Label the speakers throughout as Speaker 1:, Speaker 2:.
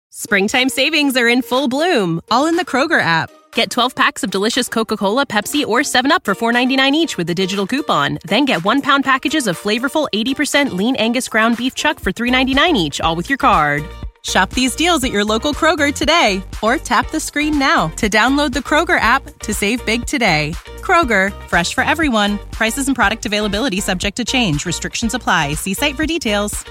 Speaker 1: Springtime savings are in full bloom, all in the Kroger app. Get 12 packs of delicious Coca-Cola, Pepsi, or 7-Up for $4.99 each with a digital coupon. Then get 1-pound packages of flavorful 80% lean Angus ground beef chuck for $3.99 each, all with your card. Shop these deals at your local Kroger today, or tap the screen now to download the Kroger app to save big today. Kroger, fresh for everyone. Prices and product availability subject to change. Restrictions apply. See site for details.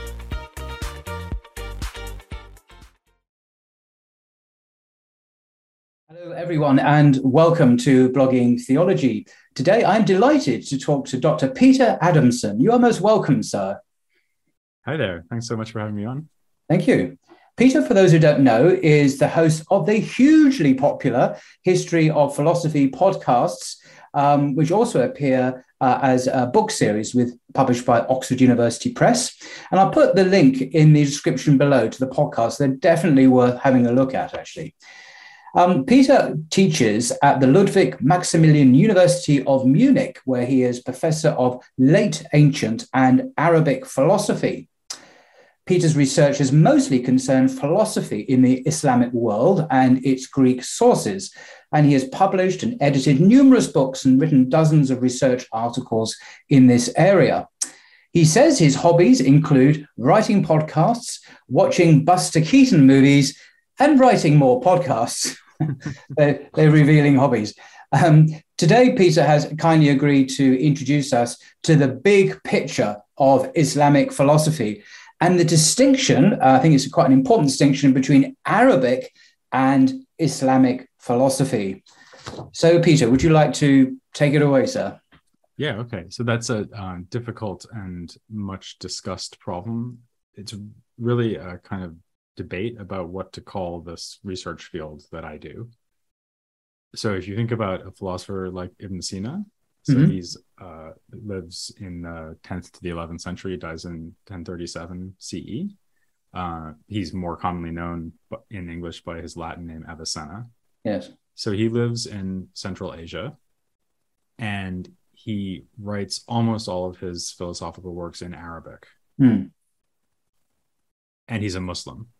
Speaker 2: Hello, everyone, and welcome to Blogging Theology. Today, I'm delighted to talk to Dr. Peter Adamson. You are most welcome, sir.
Speaker 3: Hi there. Thanks so much for having me on.
Speaker 2: Thank you. Peter, for those who don't know, is the host of the hugely popular History of Philosophy podcasts, which also appear as a book series published by Oxford University Press. And I'll put the link in the description below to the podcast. They're definitely worth having a look at, actually. Peter teaches at the Ludwig Maximilian University of Munich, where he is Professor of Late Ancient and Arabic Philosophy. Peter's research has mostly concerned philosophy in the Islamic world and its Greek sources, and he has published and edited numerous books and written dozens of research articles in this area. He says his hobbies include writing podcasts, watching Buster Keaton movies, and writing more podcasts. They're revealing hobbies. Today, Peter has kindly agreed to introduce us to the big picture of Islamic philosophy and the distinction, I think it's quite an important distinction, between Arabic and Islamic philosophy. So, Peter, would you like to take it away, sir?
Speaker 3: Yeah, okay. So that's a difficult and much discussed problem. It's really a kind of debate about what to call this research field that I do. So if you think about a philosopher like Ibn Sina, so he's lives in the 10th to the 11th century, dies in 1037 CE. He's more commonly known in English by his Latin name Avicenna.
Speaker 2: Yes.
Speaker 3: So he lives in Central Asia, and he writes almost all of his philosophical works in Arabic. And he's a Muslim.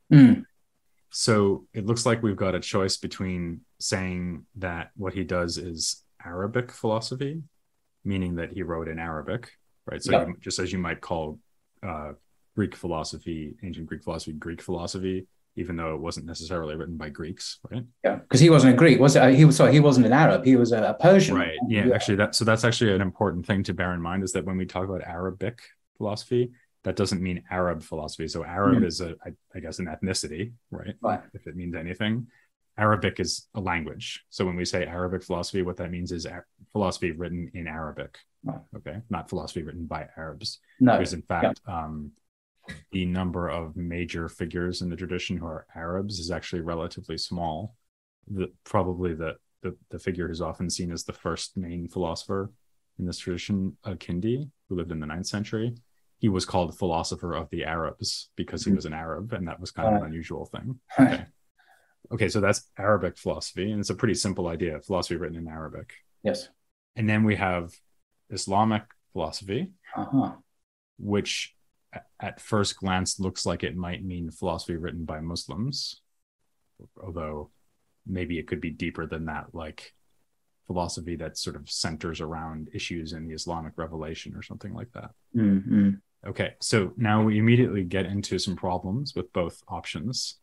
Speaker 3: So it looks like we've got a choice between saying that what he does is Arabic philosophy, meaning that he wrote in Arabic, right? So just as you might call Greek philosophy, ancient Greek philosophy, even though it wasn't necessarily written by Greeks, right? Yeah,
Speaker 2: because he wasn't a Greek, was it? He wasn't an Arab. He was a Persian,
Speaker 3: right? Yeah, actually, that's actually an important thing to bear in mind, is that when we talk about Arabic philosophy, that doesn't mean Arab philosophy. So Arab is I guess an ethnicity, right? If it means anything. Arabic is a language. So when we say Arabic philosophy, what that means is philosophy written in Arabic. Okay, not philosophy written by Arabs.
Speaker 2: No,
Speaker 3: because in fact, the number of major figures in the tradition who are Arabs is actually relatively small. Probably the figure who's often seen as the first main philosopher in this tradition, Kindi, who lived in the 9th century. He was called philosopher of the Arabs because he was an Arab, and that was kind of an unusual thing. Okay, so that's Arabic philosophy, and it's a pretty simple idea, philosophy written in Arabic.
Speaker 2: Yes.
Speaker 3: And then we have Islamic philosophy, which at first glance looks like it might mean philosophy written by Muslims, although maybe it could be deeper than that, like philosophy that sort of centers around issues in the Islamic revelation or something like that. Okay, so now we immediately get into some problems with both options.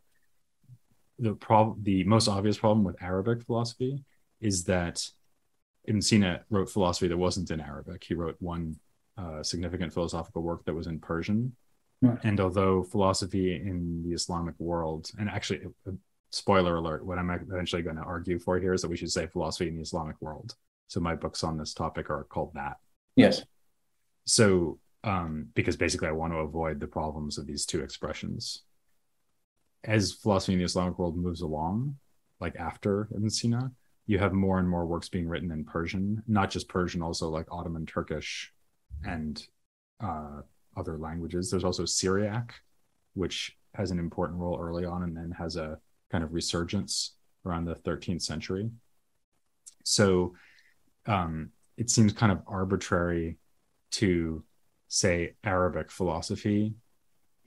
Speaker 3: The most obvious problem with Arabic philosophy is that Ibn Sina wrote philosophy that wasn't in Arabic. He wrote one significant philosophical work that was in Persian. And although philosophy in the Islamic world, and actually, spoiler alert, what I'm eventually going to argue for here is that we should say philosophy in the Islamic world. So my books on this topic are called that.
Speaker 2: Yes.
Speaker 3: So because basically I want to avoid the problems of these two expressions. As philosophy in the Islamic world moves along, like after Ibn Sina, you have more and more works being written in Persian, not just Persian, also like Ottoman Turkish and other languages. There's also Syriac, which has an important role early on and then has a kind of resurgence around the 13th century. So it seems kind of arbitrary to say Arabic philosophy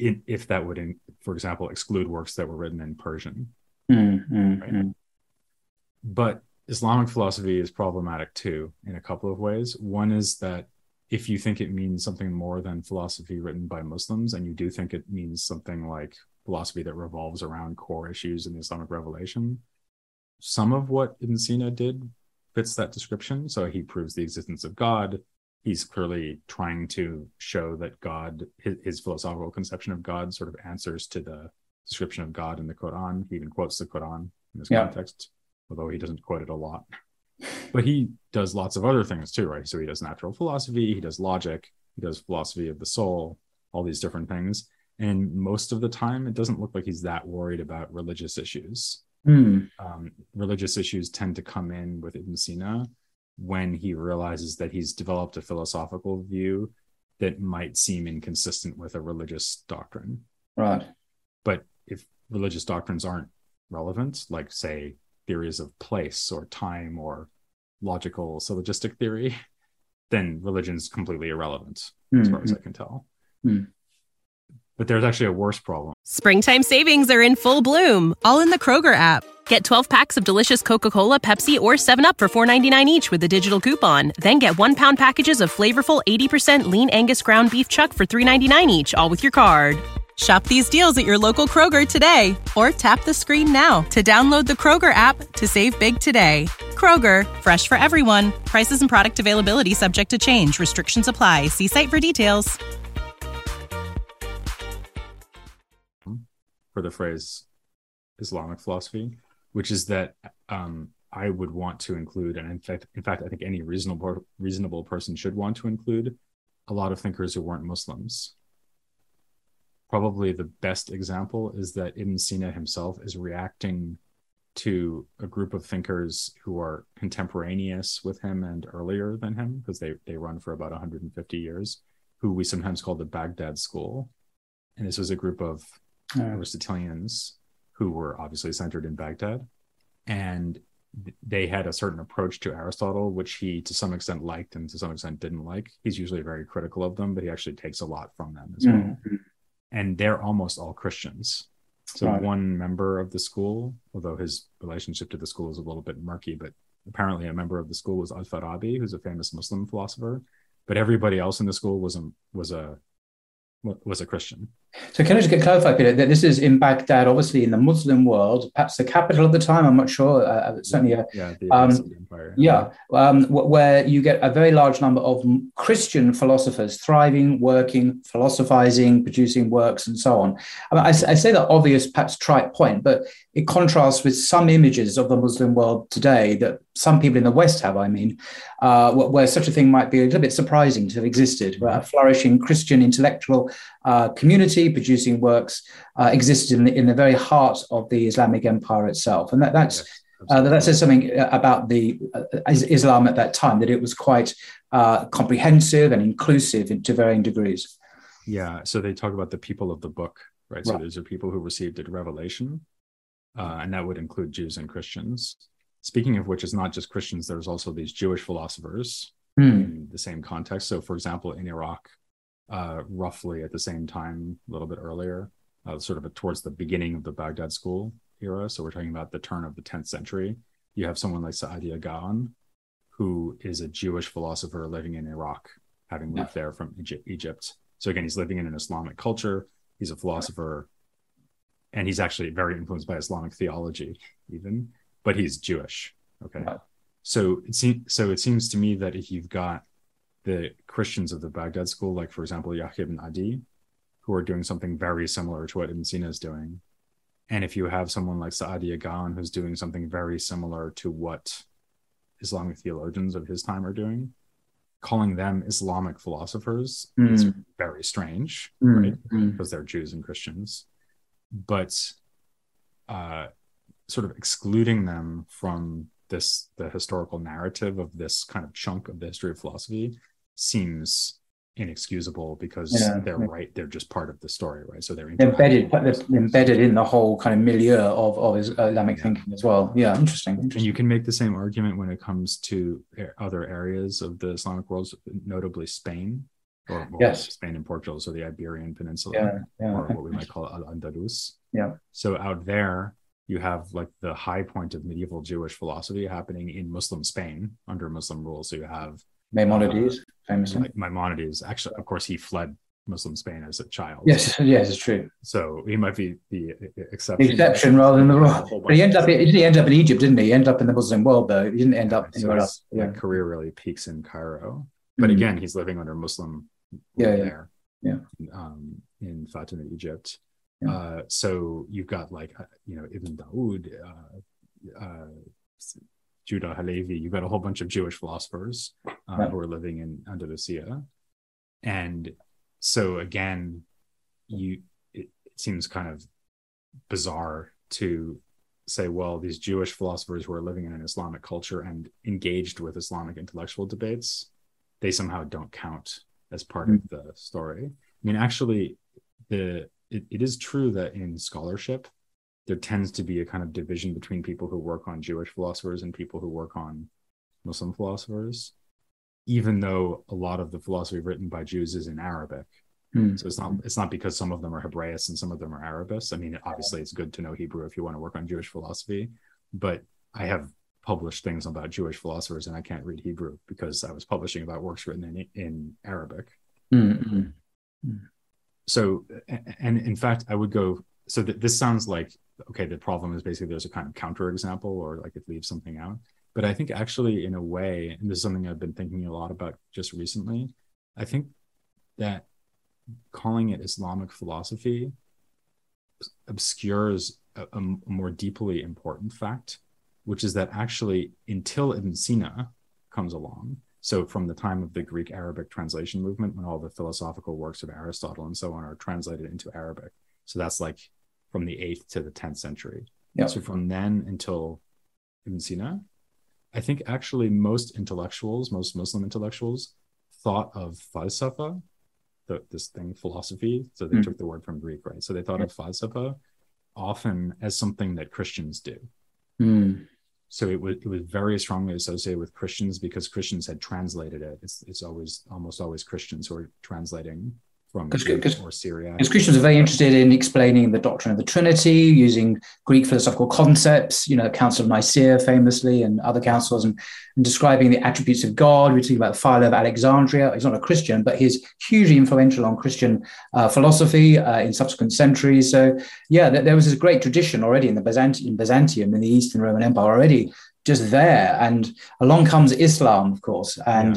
Speaker 3: if that would, for example, exclude works that were written in Persian. Right? But Islamic philosophy is problematic too in a couple of ways. One is that if you think it means something more than philosophy written by Muslims, and you do think it means something like philosophy that revolves around core issues in the Islamic revelation, some of what Ibn Sina did fits that description. So he proves the existence of God. He's clearly trying to show that God, his philosophical conception of God, sort of answers to the description of God in the Quran. He even quotes the Quran in this context, although he doesn't quote it a lot. But he does lots of other things too, right? So he does natural philosophy, he does logic, he does philosophy of the soul, all these different things. And most of the time, it doesn't look like he's that worried about religious issues. Religious issues tend to come in with Ibn Sina when he realizes that he's developed a philosophical view that might seem inconsistent with a religious doctrine.
Speaker 2: Right.
Speaker 3: But if religious doctrines aren't relevant, like say theories of place or time or logical syllogistic theory, then religion's completely irrelevant as far as I can tell. But there's actually a worse problem.
Speaker 1: Springtime savings are in full bloom, all in the Kroger app. Get 12 packs of delicious Coca-Cola, Pepsi, or 7-Up for $4.99 each with a digital coupon. Then get 1-pound packages of flavorful 80% lean Angus ground beef chuck for $3.99 each, all with your card. Shop these deals at your local Kroger today, or tap the screen now to download the Kroger app to save big today. Kroger, fresh for everyone. Prices and product availability subject to change. Restrictions apply. See site for details.
Speaker 3: For the phrase Islamic philosophy, which is that I would want to include, and in fact, I think any reasonable person should want to include a lot of thinkers who weren't Muslims. Probably the best example is that Ibn Sina himself is reacting to a group of thinkers who are contemporaneous with him and earlier than him, because they run for about 150 years, who we sometimes call the Baghdad School. And this was a group of Aristotelians who were obviously centered in Baghdad. And they had a certain approach to Aristotle, which he to some extent liked and to some extent didn't like. He's usually very critical of them, but he actually takes a lot from them as well. And they're almost all Christians. So one member of the school, although his relationship to the school is a little bit murky, but apparently a member of the school was Al-Farabi, who's a famous Muslim philosopher. But everybody else in the school was a Christian.
Speaker 2: So can I just get clarified, Peter, that this is in Baghdad, obviously in the Muslim world, perhaps the capital of the time, I'm not sure, certainly. The Empire. Where you get a very large number of Christian philosophers thriving, working, philosophizing, producing works, and so on. I say that obvious, perhaps trite point, but it contrasts with some images of the Muslim world today that some people in the West have, where such a thing might be a little bit surprising to have existed, where a flourishing Christian intellectual community producing works existed in the very heart of the Islamic Empire itself. And that says something about the Islam at that time, that it was quite comprehensive and inclusive to varying degrees.
Speaker 3: Yeah, so they talk about the people of the book, right? So these are people who received a revelation, and that would include Jews and Christians. Speaking of which, it's not just Christians, there's also these Jewish philosophers in the same context. So for example, in Iraq, roughly at the same time, a little bit earlier, sort of towards the beginning of the Baghdad School era. So we're talking about the turn of the 10th century. You have someone like Sa'adi Agawan, who is a Jewish philosopher living in Iraq, having moved there from Egypt. So again, he's living in an Islamic culture. He's a philosopher, and he's actually very influenced by Islamic theology even, but he's Jewish. Okay. So it seems to me that if you've got the Christians of the Baghdad School, like for example, Yahya ibn Adi, who are doing something very similar to what Ibn Sina is doing, and if you have someone like Sa'adi Agawan, who's doing something very similar to what Islamic theologians of his time are doing, calling them Islamic philosophers is very strange, right? Because they're Jews and Christians. But sort of excluding them from the historical narrative of this kind of chunk of the history of philosophy seems inexcusable, because they're just part of the story, right? So they're
Speaker 2: embedded in the whole kind of milieu of Islamic thinking as well. Interesting.
Speaker 3: And you can make the same argument when it comes to other areas of the Islamic world, notably Spain. or
Speaker 2: Yes.
Speaker 3: Spain and Portugal, so the Iberian Peninsula, or what we might call Al-Andalus.
Speaker 2: Yeah.
Speaker 3: So out there, you have like the high point of medieval Jewish philosophy happening in Muslim Spain under Muslim rule. So you have
Speaker 2: Maimonides, famously.
Speaker 3: like Maimonides. Actually, of course, he fled Muslim Spain as a child.
Speaker 2: Yes, it's true.
Speaker 3: So he might be the exception.
Speaker 2: The exception rather than the rule. But he ended up in Egypt, didn't he? He ended up in the Muslim world, though. He didn't end up anywhere else.
Speaker 3: His career really peaks in Cairo. But again, he's living under Muslim there.
Speaker 2: Yeah.
Speaker 3: In Fatimid Egypt.
Speaker 2: Yeah.
Speaker 3: So you've got like, Ibn Dawood, Judah Halevi, you've got a whole bunch of Jewish philosophers who are living in Andalusia. And so again, it seems kind of bizarre to say, well, these Jewish philosophers who are living in an Islamic culture and engaged with Islamic intellectual debates, they somehow don't count as part of the story. I mean, actually, it is true that in scholarship, there tends to be a kind of division between people who work on Jewish philosophers and people who work on Muslim philosophers, even though a lot of the philosophy written by Jews is in Arabic. So it's not because some of them are Hebraists and some of them are Arabists. I mean, obviously it's good to know Hebrew if you want to work on Jewish philosophy, but I have published things about Jewish philosophers and I can't read Hebrew because I was publishing about works written in Arabic. So, and in fact, I would go, so this sounds like, okay, the problem is basically there's a kind of counterexample or like it leaves something out. But I think actually in a way, and this is something I've been thinking a lot about just recently, I think that calling it Islamic philosophy obscures a more deeply important fact, which is that actually until Ibn Sina comes along, so from the time of the Greek Arabic translation movement, when all the philosophical works of Aristotle and so on are translated into Arabic, so that's like from the 8th to the 10th century.
Speaker 2: Yep.
Speaker 3: So from then until Ibn Sina, I think actually most Muslim intellectuals thought of falsafa, this thing, philosophy. So they took the word from Greek, right? So they thought of falsafa often as something that Christians do. So it was very strongly associated with Christians because Christians had translated it. It's almost always Christians who are translating from Greek or Syriac.
Speaker 2: Because Christians are very interested in explaining the doctrine of the Trinity using Greek philosophical concepts, the Council of Nicaea famously and other councils, and describing the attributes of God. We're talking about Philo of Alexandria. He's not a Christian, but he's hugely influential on Christian philosophy in subsequent centuries. So, there was this great tradition already in the Byzantium, in the Eastern Roman Empire already just there. And along comes Islam, of course. And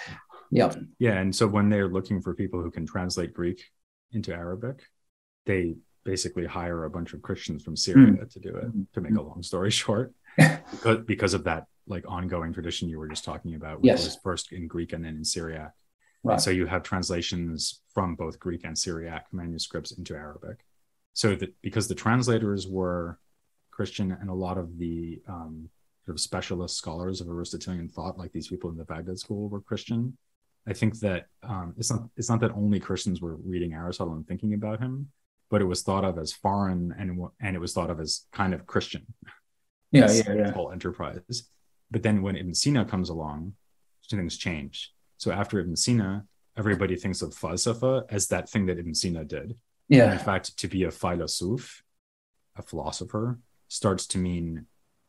Speaker 3: and so when they're looking for people who can translate Greek into Arabic, they basically hire a bunch of Christians from Syria to do it, to make a long story short, because of that like ongoing tradition you were just talking about, which was first in Greek and then in Syriac. Right. So you have translations from both Greek and Syriac manuscripts into Arabic. So that because the translators were Christian and a lot of the sort of specialist scholars of Aristotelian thought, like these people in the Baghdad school, were Christian. I think that it's not that only Christians were reading Aristotle and thinking about him, but it was thought of as foreign and it was thought of as kind of Christian. Whole enterprise. But then when Ibn Sina comes along, things change. So after Ibn Sina, everybody thinks of falsafa as that thing that Ibn Sina did. Yeah. And in fact, to be a philosoph, a philosopher, starts to mean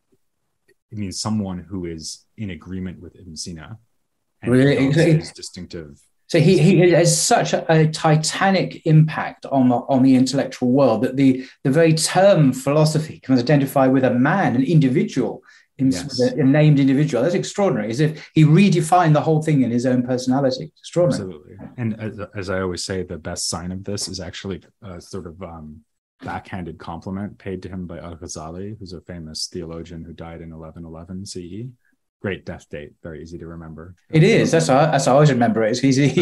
Speaker 3: someone who is in agreement with Ibn Sina.
Speaker 2: Really,
Speaker 3: his distinctive.
Speaker 2: So he has such a titanic impact on the intellectual world that the very term philosophy can identify with a man, an individual, a named individual. That's extraordinary. As if he redefined the whole thing in his own personality. Extraordinary.
Speaker 3: Absolutely. And as I always say, the best sign of this is actually a sort of backhanded compliment paid to him by Al-Ghazali, who's a famous theologian who died in 1111 CE. Great death date, very easy to remember.
Speaker 2: It is. That's how I always remember it.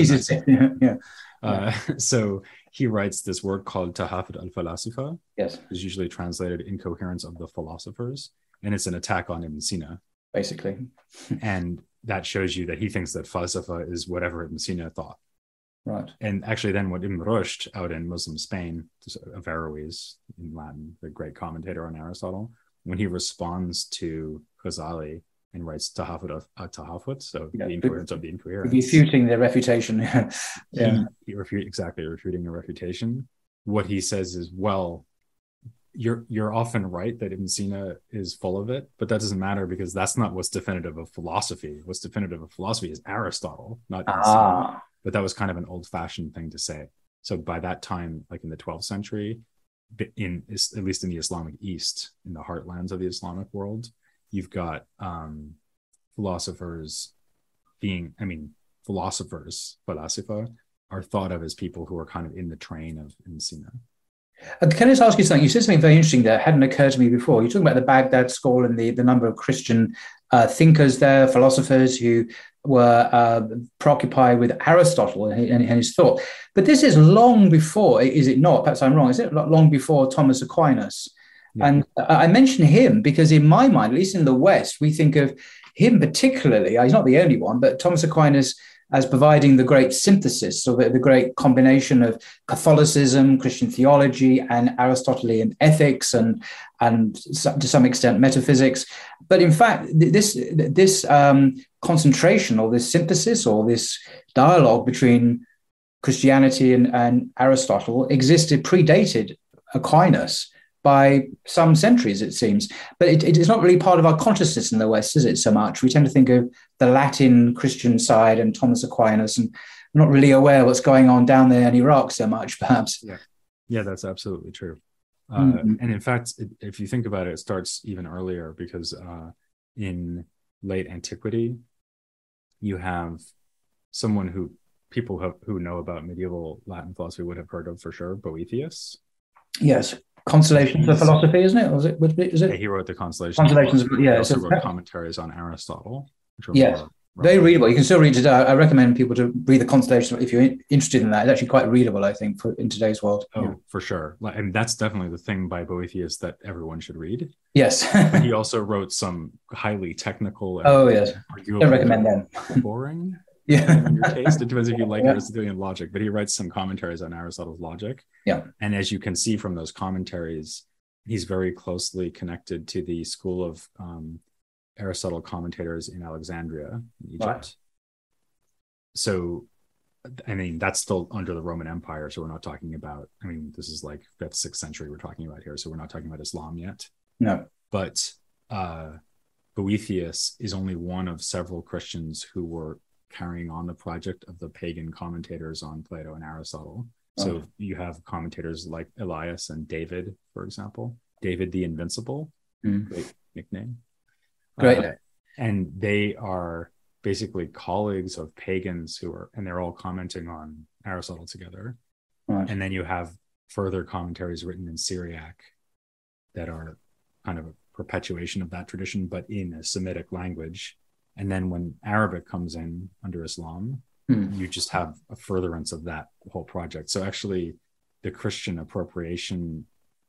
Speaker 3: So he writes this work called Tahafut al-Falasifa.
Speaker 2: Yes.
Speaker 3: Which is usually translated Incoherence of the Philosophers. And it's an attack on Ibn Sina.
Speaker 2: Basically.
Speaker 3: And that shows you that he thinks that falsafa is whatever Ibn Sina thought.
Speaker 2: Right.
Speaker 3: And actually then what Ibn Rushd out in Muslim Spain, Averroes in Latin, the great commentator on Aristotle, when he responds to Ghazali and writes Tahafut, so
Speaker 2: Yeah.
Speaker 3: the incoherence of the incoherence.
Speaker 2: Refuting their refutation. Yeah.
Speaker 3: Exactly, refuting a refutation. What he says is, well, you're often right that Ibn Sina is full of it, but that doesn't matter because that's not what's definitive of philosophy. What's definitive of philosophy is Aristotle, not Ibn Sina. But that was kind of an old-fashioned thing to say. So by that time, like in the 12th century, at least in the Islamic East, in the heartlands of the Islamic world, you've got philosophers falasifa, are thought of as people who are kind of in the train of Ibn Sina.
Speaker 2: Can I just ask you something? You said something very interesting there. It hadn't occurred to me before. You're talking about the Baghdad School and the number of Christian thinkers there, philosophers who were preoccupied with Aristotle and his thought. But this is long before, is it not? Perhaps I'm wrong. Is it long before Thomas Aquinas? Yeah. And I mention him because in my mind, at least in the West, we think of him particularly, he's not the only one, but Thomas Aquinas as providing the great synthesis, or the great combination of Catholicism, Christian theology, and Aristotelian ethics, and to some extent metaphysics. But in fact, this concentration, or this synthesis, or this dialogue between Christianity and Aristotle predated Aquinas by some centuries, it seems. But it is not really part of our consciousness in the West, is it, so much? We tend to think of the Latin Christian side and Thomas Aquinas, and not really aware what's going on down there in Iraq so much, perhaps.
Speaker 3: Yeah, that's absolutely true. And in fact, if you think about it, it starts even earlier, because in late antiquity, you have someone who people who know about medieval Latin philosophy would have heard of for sure, Boethius.
Speaker 2: Yes. Consolations of Philosophy, isn't it? Or is it?
Speaker 3: Yeah, he wrote the Consolations.
Speaker 2: He
Speaker 3: also wrote commentaries on Aristotle.
Speaker 2: Yes, very readable. You can still read it. I recommend people to read the Consolations if you're interested in that. It's actually quite readable, I think, in today's world.
Speaker 3: Oh, for sure. And that's definitely the thing by Boethius that everyone should read.
Speaker 2: Yes.
Speaker 3: He also wrote some highly technical.
Speaker 2: Yes. Don't recommend them.
Speaker 3: Boring.
Speaker 2: Yeah.
Speaker 3: On your taste. It depends if you like Aristotelian logic, but he writes some commentaries on Aristotle's logic.
Speaker 2: Yeah. And
Speaker 3: as you can see from those commentaries, he's very closely connected to the school of Aristotle commentators in Alexandria, in Egypt. Right. So, I mean, that's still under the Roman Empire. So we're not talking about, this is like 5th, 6th century we're talking about here. So we're not talking about Islam yet.
Speaker 2: No.
Speaker 3: But Boethius is only one of several Christians who were carrying on the project of the pagan commentators on Plato and Aristotle. So you have commentators like Elias and David, for example. David the Invincible, great nickname.
Speaker 2: Great.
Speaker 3: And they are basically colleagues of pagans and they're all commenting on Aristotle together. Right. And then you have further commentaries written in Syriac that are kind of a perpetuation of that tradition, but in a Semitic language. And then when Arabic comes in under Islam, you just have a furtherance of that whole project. So actually, the Christian appropriation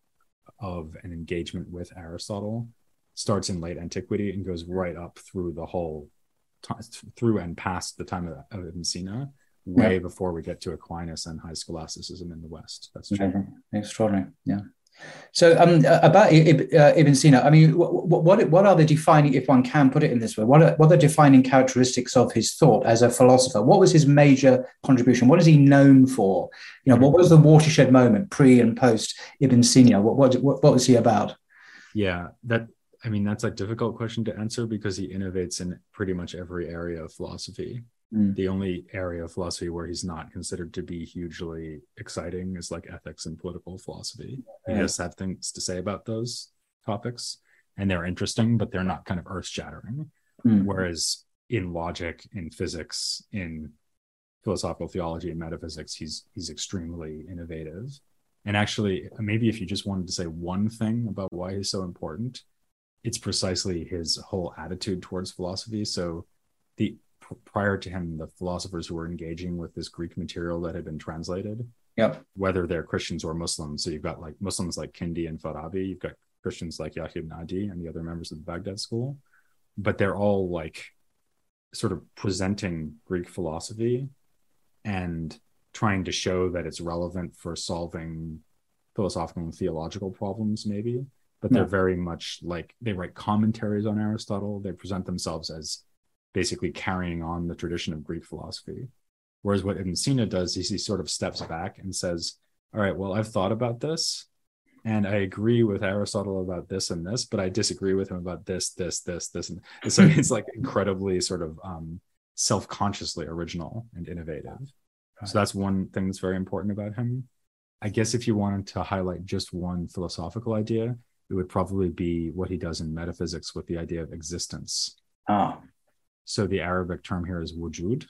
Speaker 3: of an engagement with Aristotle starts in late antiquity and goes right up through the whole through and past the time of Ibn Sina, way before we get to Aquinas and high scholasticism in the West. That's true.
Speaker 2: Extraordinary. Yeah. So about Ibn Sina, what are the defining, if one can put it in this way, what are the defining characteristics of his thought as a philosopher? What was his major contribution? What is he known for? What was the watershed moment pre and post Ibn Sina? What was he about?
Speaker 3: Yeah, that's a difficult question to answer because he innovates in pretty much every area of philosophy. The only area of philosophy where he's not considered to be hugely exciting is like ethics and political philosophy. He does have things to say about those topics, and they're interesting, but they're not kind of earth-shattering. Whereas in logic, in physics, in philosophical theology and metaphysics, he's extremely innovative. And actually, maybe if you just wanted to say one thing about why he's so important, it's precisely his whole attitude towards philosophy. So prior to him, the philosophers who were engaging with this Greek material that had been translated, whether they're Christians or Muslims. So you've got like Muslims like Kindi and Farabi, you've got Christians like Yahya ibn Adi and the other members of the Baghdad School, but they're all like sort of presenting Greek philosophy and trying to show that it's relevant for solving philosophical and theological problems, maybe, but they're very much like they write commentaries on Aristotle. They present themselves as basically carrying on the tradition of Greek philosophy. Whereas what Ibn Sina does is he sort of steps back and says, all right, well, I've thought about this and I agree with Aristotle about this and this, but I disagree with him about this. And so it's like incredibly sort of self-consciously original and innovative. So that's one thing that's very important about him. I guess if you wanted to highlight just one philosophical idea, it would probably be what he does in metaphysics with the idea of existence. So the Arabic term here is wujud.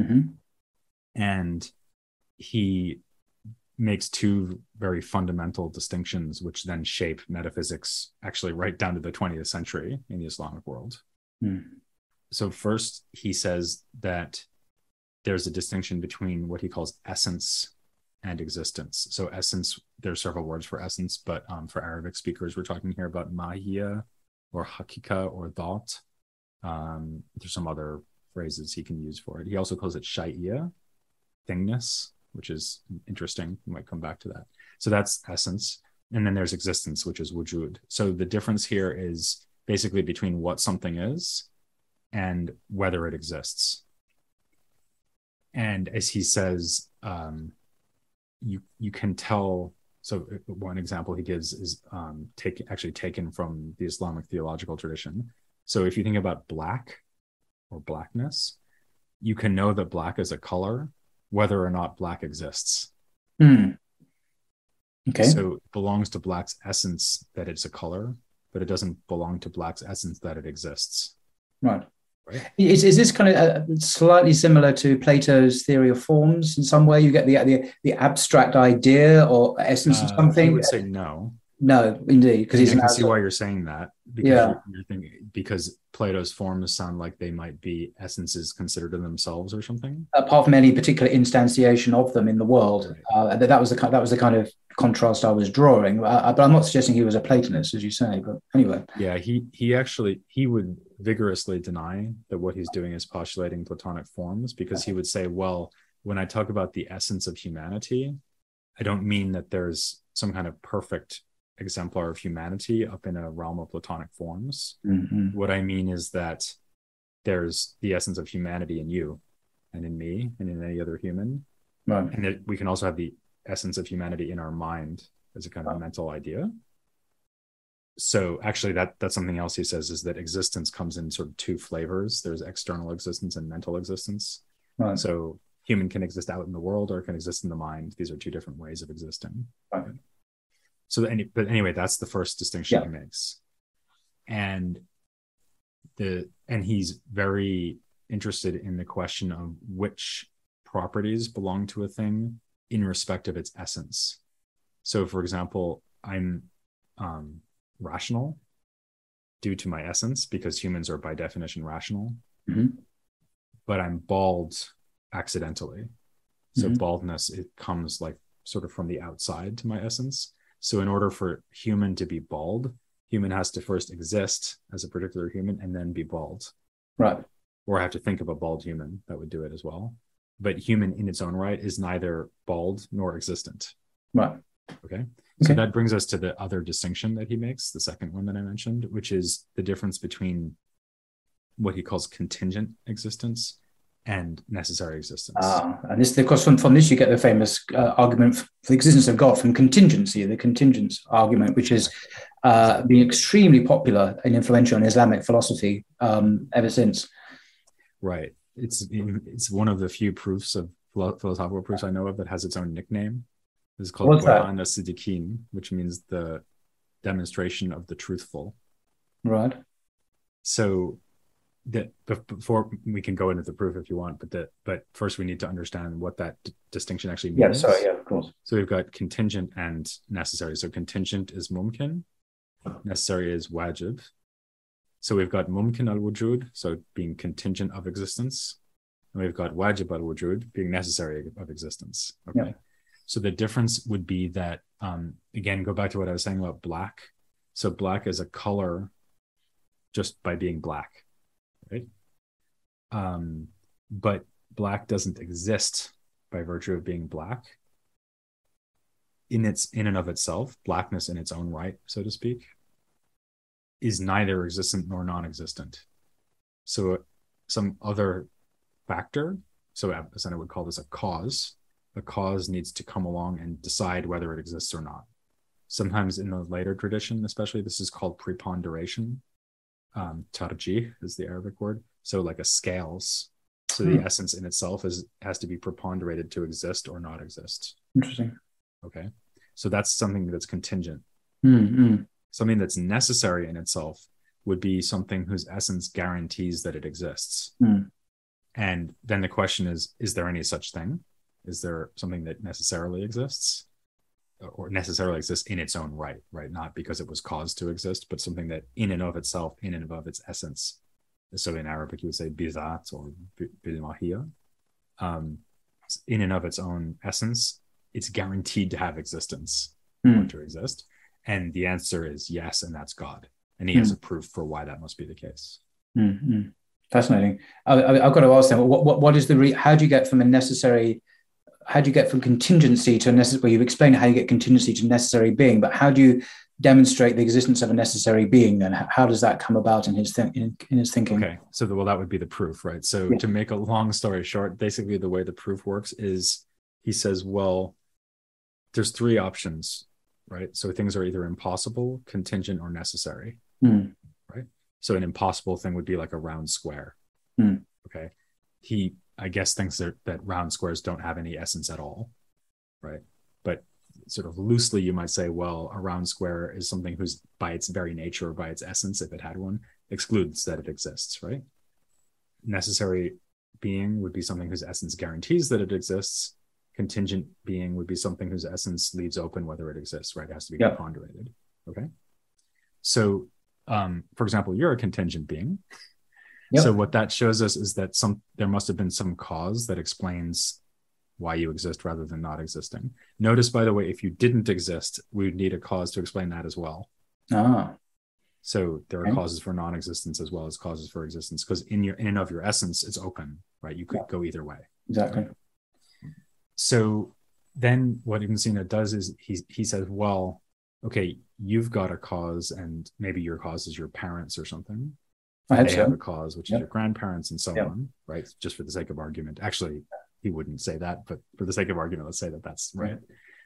Speaker 3: And he makes two very fundamental distinctions, which then shape metaphysics actually right down to the 20th century in the Islamic world. So first, he says that there's a distinction between what he calls essence and existence. So essence, there's several words for essence, but for Arabic speakers, we're talking here about mahiyya or hakika or dhat. There's some other phrases he can use for it. He also calls it shay'iyya, thingness, which is interesting. We might come back to that. So that's essence. And then there's existence, which is wujud. So the difference here is basically between what something is and whether it exists. And as he says, you can tell. So one example he gives is taken from the Islamic theological tradition. So if you think about black or blackness, you can know that black is a color whether or not black exists.
Speaker 2: Okay.
Speaker 3: So it belongs to black's essence that it's a color, but it doesn't belong to black's essence that it exists.
Speaker 2: Right. Is this kind of slightly similar to Plato's theory of forms in some way? You get the abstract idea or essence of something?
Speaker 3: I would say no.
Speaker 2: No, indeed, because
Speaker 3: I can see why you're saying that. Because you're thinking, because Plato's forms sound like they might be essences considered in themselves or something.
Speaker 2: Apart from any particular instantiation of them in the world, right. That was the kind of contrast I was drawing. But I'm not suggesting he was a Platonist, as you say. But anyway,
Speaker 3: yeah, he would vigorously deny that what he's doing is postulating Platonic forms, because he would say, well, when I talk about the essence of humanity, I don't mean that there's some kind of perfect exemplar of humanity up in a realm of Platonic forms. What I mean is that there's the essence of humanity in you and in me and in any other human.
Speaker 2: Right.
Speaker 3: And that we can also have the essence of humanity in our mind as a kind of mental idea. So actually that's something else he says, is that existence comes in sort of two flavors. There's external existence and mental existence.
Speaker 2: Right.
Speaker 3: So human can exist out in the world or it can exist in the mind. These are two different ways of existing.
Speaker 2: Right.
Speaker 3: So, but anyway, that's the first distinction he makes, and he's very interested in the question of which properties belong to a thing in respect of its essence. So, for example, I'm rational due to my essence, because humans are by definition rational, but I'm bald accidentally. So baldness, it comes like sort of from the outside to my essence. So in order for human to be bald, human has to first exist as a particular human and then be bald.
Speaker 2: Right.
Speaker 3: Or I have to think of a bald human that would do it as well. But human in its own right is neither bald nor existent.
Speaker 2: Right.
Speaker 3: Okay. So that brings us to the other distinction that he makes, the second one that I mentioned, which is the difference between what he calls contingent existence and necessary existence.
Speaker 2: And this, of course, from this you get the famous argument for the existence of God from contingency, the contingence argument, which has been extremely popular and influential in Islamic philosophy ever since.
Speaker 3: Right. It's one of the few proofs of philosophical proofs I know of that has its own nickname. It's called Quran as-Siddiqin, which means the demonstration of the truthful.
Speaker 2: Right.
Speaker 3: So that before we can go into the proof if you want, but first we need to understand what that distinction actually means.
Speaker 2: Of course.
Speaker 3: So we've got contingent and necessary. So contingent is mumkin, necessary is wajib. So we've got mumkin al-wujud, so being contingent of existence, and we've got wajib al-wujud, being necessary of existence. Okay. Yeah. So the difference would be that, again, go back to what I was saying about black. So black is a color just by being black. Right? But black doesn't exist by virtue of being black in and of itself, blackness in its own right, so to speak. is neither existent nor non-existent. So some other factor, so Avicenna would call this a cause. The cause needs to come along and decide whether it exists or not. Sometimes in the later tradition, especially, this is called preponderation. Tarjih is the Arabic word. So like a scales. So the essence in itself has to be preponderated to exist or not exist.
Speaker 2: Interesting.
Speaker 3: Okay. So that's something that's contingent.
Speaker 2: Mm-hmm.
Speaker 3: Something that's necessary in itself would be something whose essence guarantees that it exists. And then the question is there any such thing? Is there something that necessarily exists, or necessarily exists in its own right? Not because it was caused to exist, but something that in and of itself, in and of its essence. So in Arabic, you would say bizat or bil-mahiyya. In and of its own essence, it's guaranteed to have existence or to exist. And the answer is yes, and that's God. And he has a proof for why that must be the case.
Speaker 2: Mm-hmm. Fascinating. I've got to ask them, what is how do you get from contingency to a necessary? Well, you've explained how you get contingency to necessary being, but how do you demonstrate the existence of a necessary being? And how does that come about in his thinking?
Speaker 3: Okay, so that would be the proof, right? So to make a long story short, basically the way the proof works is he says, well, there's three options, right? So things are either impossible, contingent, or necessary, right? So an impossible thing would be like a round square. Okay. He, I guess, thinks that round squares don't have any essence at all, right? But sort of loosely, you might say, well, a round square is something whose, by its very nature or by its essence, if it had one, excludes that it exists, right? Necessary being would be something whose essence guarantees that it exists. Contingent being would be something whose essence leaves open whether it exists, right? It has to be preponderated, okay? So, for example, you're a contingent being. So what that shows us is that there must have been some cause that explains why you exist rather than not existing. Notice, by the way, if you didn't exist, we would need a cause to explain that as well. So there are causes for non-existence as well as causes for existence, because in and of your essence, it's open, right? You could go either way.
Speaker 2: Exactly.
Speaker 3: Right? So then what Ibn Sina does is he says, well, okay, you've got a cause, and maybe your cause is your parents or something. They have a cause, which is your grandparents and so on, right? Just for the sake of argument. Actually, he wouldn't say that, but for the sake of argument, let's say that that's right.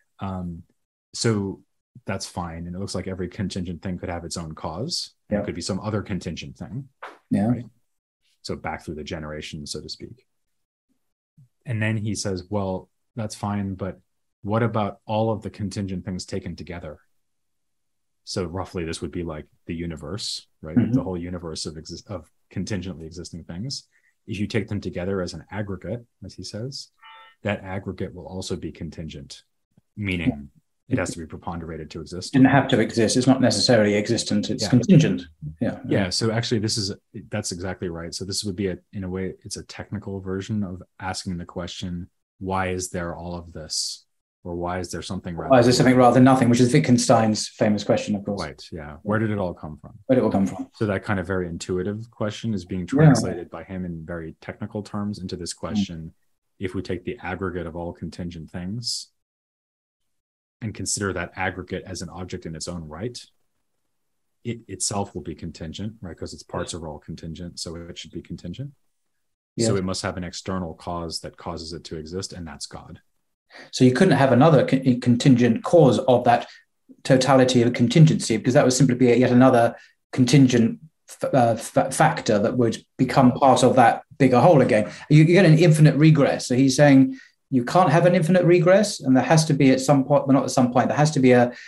Speaker 3: So that's fine. And it looks like every contingent thing could have its own cause. It could be some other contingent thing. Right? So back through the generations, so to speak. And then he says, well, that's fine, but what about all of the contingent things taken together? So roughly this would be like the universe, right? The whole universe of contingently existing things. If you take them together as an aggregate, as he says, that aggregate will also be contingent, meaning it has to be preponderated to exist.
Speaker 2: It didn't have to exist. It's not necessarily existent. It's contingent. So actually that's exactly right. So this would be in a way, it's a technical version of asking the question, why is there all of this? Or why is there something rather? Why is there something rather than nothing? Which is Wittgenstein's famous question, of course.
Speaker 3: Right. Yeah. Where did it all come from?
Speaker 2: Where did it all come from?
Speaker 3: So that kind of very intuitive question is being translated by him in very technical terms into this question. If we take the aggregate of all contingent things and consider that aggregate as an object in its own right, it itself will be contingent, right? Because its parts are all contingent, so it should be contingent. So it must have an external cause that causes it to exist, and that's God.
Speaker 2: So you couldn't have another contingent cause of that totality of a contingency, because that would simply be yet another contingent factor that would become part of that bigger whole again. You get an infinite regress. So he's saying you can't have an infinite regress, and there has to be at some point, but not at some point, there has to be an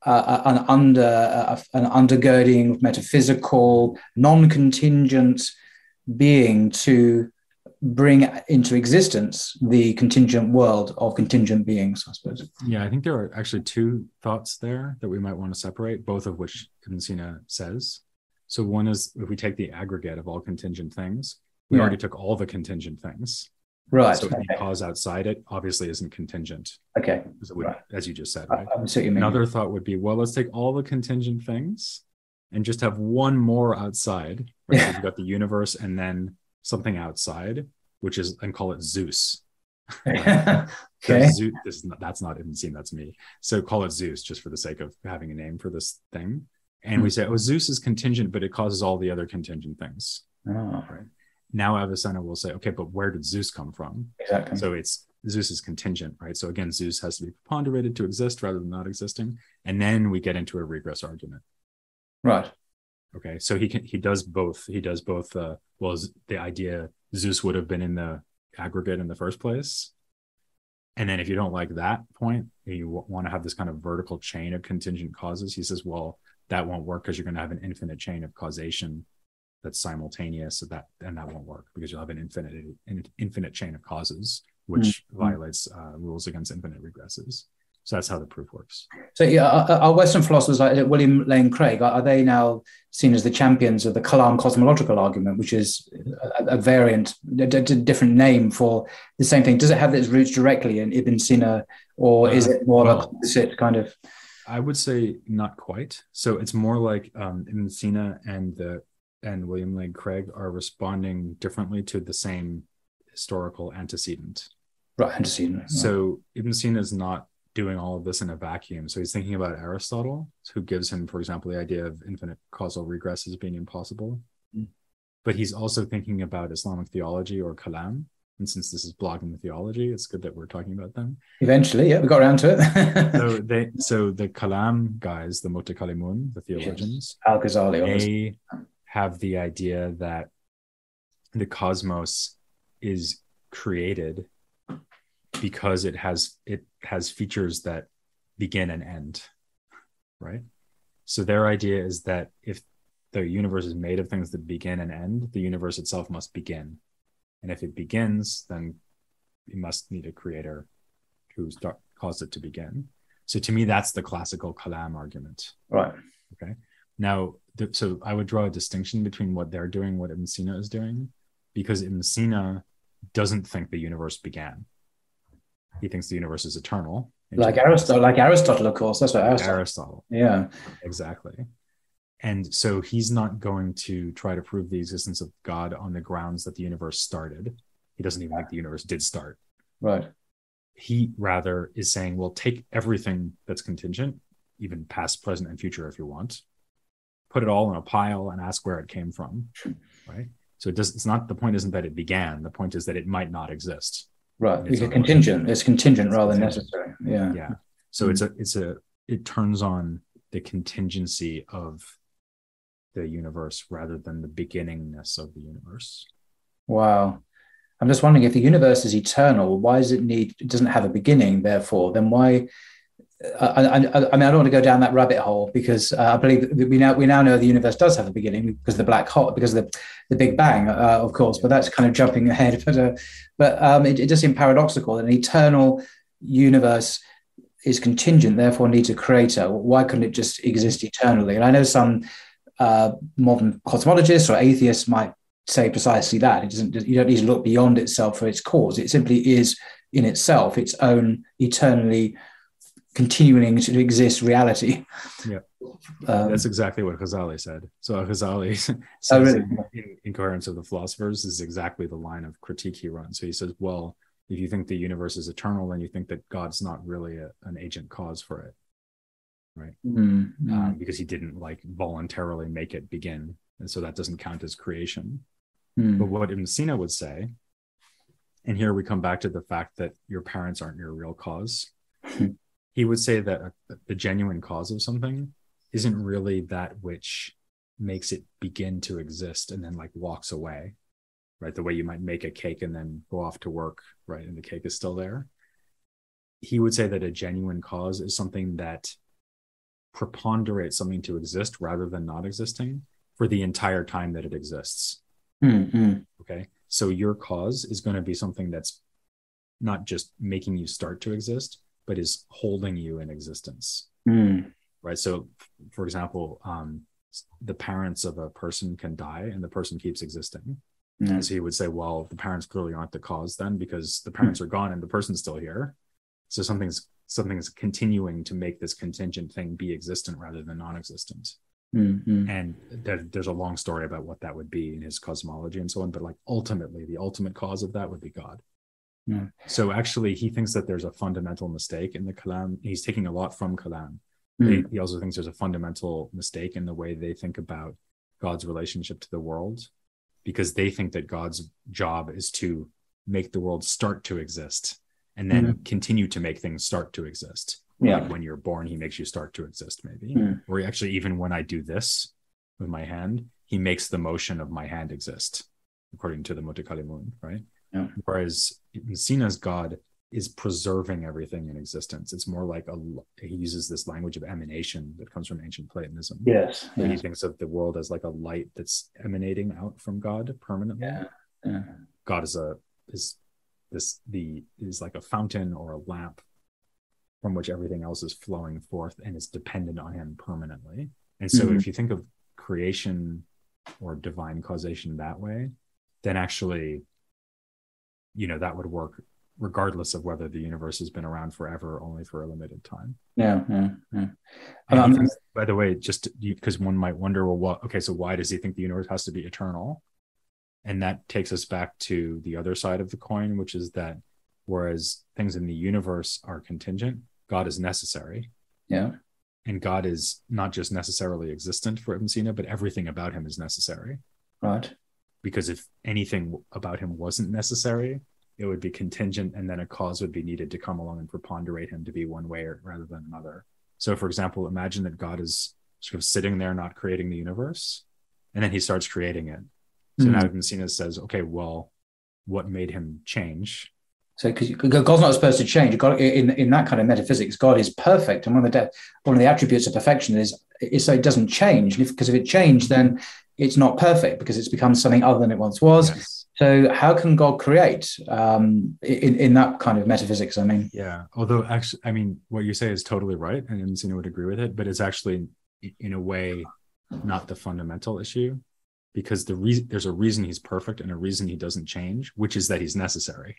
Speaker 2: undergirding metaphysical, non-contingent being to bring into existence the contingent world of contingent beings, I suppose.
Speaker 3: Yeah, I think there are actually two thoughts there that we might want to separate, both of which Ibn Sina says. So one is, if we take the aggregate of all contingent things, we already took all the contingent things.
Speaker 2: Right.
Speaker 3: So any cause outside it obviously isn't contingent.
Speaker 2: Okay.
Speaker 3: As you just said, right?
Speaker 2: Another
Speaker 3: thought would be, well, let's take all the contingent things and just have one more outside. Right? So you've got the universe and then something outside, which is, and call it Zeus.
Speaker 2: Okay.
Speaker 3: That's not Ibn Sina, that's me. So call it Zeus, just for the sake of having a name for this thing. And we say, oh, Zeus is contingent, but it causes all the other contingent things.
Speaker 2: Oh.
Speaker 3: Right. Now Avicenna will say, okay, but where did Zeus come from?
Speaker 2: Exactly.
Speaker 3: So Zeus is contingent, right? So again, Zeus has to be preponderated to exist rather than not existing. And then we get into a regress argument.
Speaker 2: Right.
Speaker 3: Okay. So he does both. He does both. The idea Zeus would have been in the aggregate in the first place. And then if you don't like that point, you want to have this kind of vertical chain of contingent causes, he says, well, that won't work because you're going to have an infinite chain of causation that's simultaneous, and that won't work because you'll have an infinite chain of causes, which violates rules against infinite regresses. So that's how the proof works.
Speaker 2: So are Western philosophers like William Lane Craig, are they now seen as the champions of the Kalam cosmological argument, which is a variant, a different name for the same thing? Does it have its roots directly in Ibn Sina, or is it more of a composite kind of?
Speaker 3: I would say not quite. So it's more like Ibn Sina and William Lane Craig are responding differently to the same historical antecedent.
Speaker 2: Right, antecedent.
Speaker 3: So Ibn Sina is not doing all of this in a vacuum. So he's thinking about Aristotle, who gives him, for example, the idea of infinite causal regress as being impossible. But he's also thinking about Islamic theology or Kalam. And since this is blogging the theology, it's good that we're talking about them.
Speaker 2: Eventually, yeah, we got around to it.
Speaker 3: So the Kalam guys, the Mutakalimun, the theologians,
Speaker 2: Al-Ghazali,
Speaker 3: they have the idea that the cosmos is created because it has features that begin and end, right? So their idea is that if the universe is made of things that begin and end, the universe itself must begin. And if it begins, then you must need a creator who caused it to begin. So to me, that's the classical Kalam argument.
Speaker 2: Right.
Speaker 3: Okay. Now, so I would draw a distinction between what they're doing, what Ibn Sina is doing, because Ibn Sina doesn't think the universe began. He thinks the universe is eternal.
Speaker 2: Like Aristotle, of course. That's what Aristotle. Yeah.
Speaker 3: Exactly. And so he's not going to try to prove the existence of God on the grounds that the universe started. He doesn't even think the universe did start.
Speaker 2: Right.
Speaker 3: He rather is saying, well, take everything that's contingent, even past, present, and future if you want, put it all in a pile and ask where it came from, right? So it's not, the point isn't that it began. The point is that it might not exist.
Speaker 2: Right. It's contingent. It's contingent rather than necessary. Yeah.
Speaker 3: Yeah. So it turns on the contingency of the universe rather than the beginningness of the universe.
Speaker 2: Wow. I'm just wondering, if the universe is eternal, why does it doesn't have a beginning, therefore? Then why? I mean, I don't want to go down that rabbit hole, because I believe that we now know the universe does have a beginning because of the black hole, because of the Big Bang, of course. But that's kind of jumping ahead. But it does seem paradoxical that an eternal universe is contingent, therefore needs a creator. Why couldn't it just exist eternally? And I know some modern cosmologists or atheists might say precisely that. It doesn't. You don't need to look beyond itself for its cause. It simply is in itself its own eternally continuing to exist reality.
Speaker 3: Yeah, that's exactly what Ghazali said. So Ghazali says in Incoherence of the Philosophers is exactly the line of critique he runs. So he says, well, if you think the universe is eternal, then you think that God's not really an agent cause for it, right? Because he didn't voluntarily make it begin, and so that doesn't count as creation. But what Ibn Sina would say, and here we come back to the fact that your parents aren't your real cause. He would say that the genuine cause of something isn't really that which makes it begin to exist and then walks away, right? The way you might make a cake and then go off to work, right? And the cake is still there. He would say that a genuine cause is something that preponderates something to exist rather than not existing for the entire time that it exists. Okay. So your cause is going to be something that's not just making you start to exist, but is holding you in existence, right? So, for example, the parents of a person can die and the person keeps existing. And so he would say, well, the parents clearly aren't the cause then, because the parents are gone and the person's still here. So something's continuing to make this contingent thing be existent rather than non-existent. And there's a long story about what that would be in his cosmology and so on. But ultimately, the ultimate cause of that would be God. So actually, he thinks that there's a fundamental mistake in the Kalam. He's taking a lot from Kalam, He also thinks there's a fundamental mistake in the way they think about God's relationship to the world, because they think that God's job is to make the world start to exist and then continue to make things start to exist.
Speaker 2: Yeah.
Speaker 3: Like when you're born, he makes you start to exist, maybe. Or actually, even when I do this with my hand, he makes the motion of my hand exist, according to the Mutakalimun, right?
Speaker 2: Yeah.
Speaker 3: Whereas Ibn Sina's God is preserving everything in existence. It's more like he uses this language of emanation that comes from ancient Platonism.
Speaker 2: Yes.
Speaker 3: Where he thinks of the world as like a light that's emanating out from God permanently.
Speaker 2: Yeah.
Speaker 3: God is like a fountain or a lamp from which everything else is flowing forth and is dependent on him permanently. And so if you think of creation or divine causation that way, then actually, that would work regardless of whether the universe has been around forever or only for a limited time.
Speaker 2: Yeah.
Speaker 3: By the way, just because one might wonder, well, so why does he think the universe has to be eternal? And that takes us back to the other side of the coin, which is that whereas things in the universe are contingent, God is necessary.
Speaker 2: Yeah.
Speaker 3: And God is not just necessarily existent for Ibn Sina, but everything about him is necessary.
Speaker 2: Right.
Speaker 3: Because if anything about him wasn't necessary, it would be contingent, and then a cause would be needed to come along and preponderate him to be one way rather than another. So, for example, imagine that God is sort of sitting there not creating the universe, and then he starts creating it. So now Ibn Sina says, okay, well, what made him change?
Speaker 2: So, because God's not supposed to change. God, in that kind of metaphysics, God is perfect, and one of the attributes of perfection is so it doesn't change. Because if it changed, then it's not perfect because it's become something other than it once was.
Speaker 3: Yes.
Speaker 2: So, how can God create in that kind of metaphysics? I mean,
Speaker 3: yeah. Although, actually, what you say is totally right, and Ibn Sina would agree with it. But it's actually, in a way, not the fundamental issue, because there's a reason he's perfect and a reason he doesn't change, which is that he's necessary.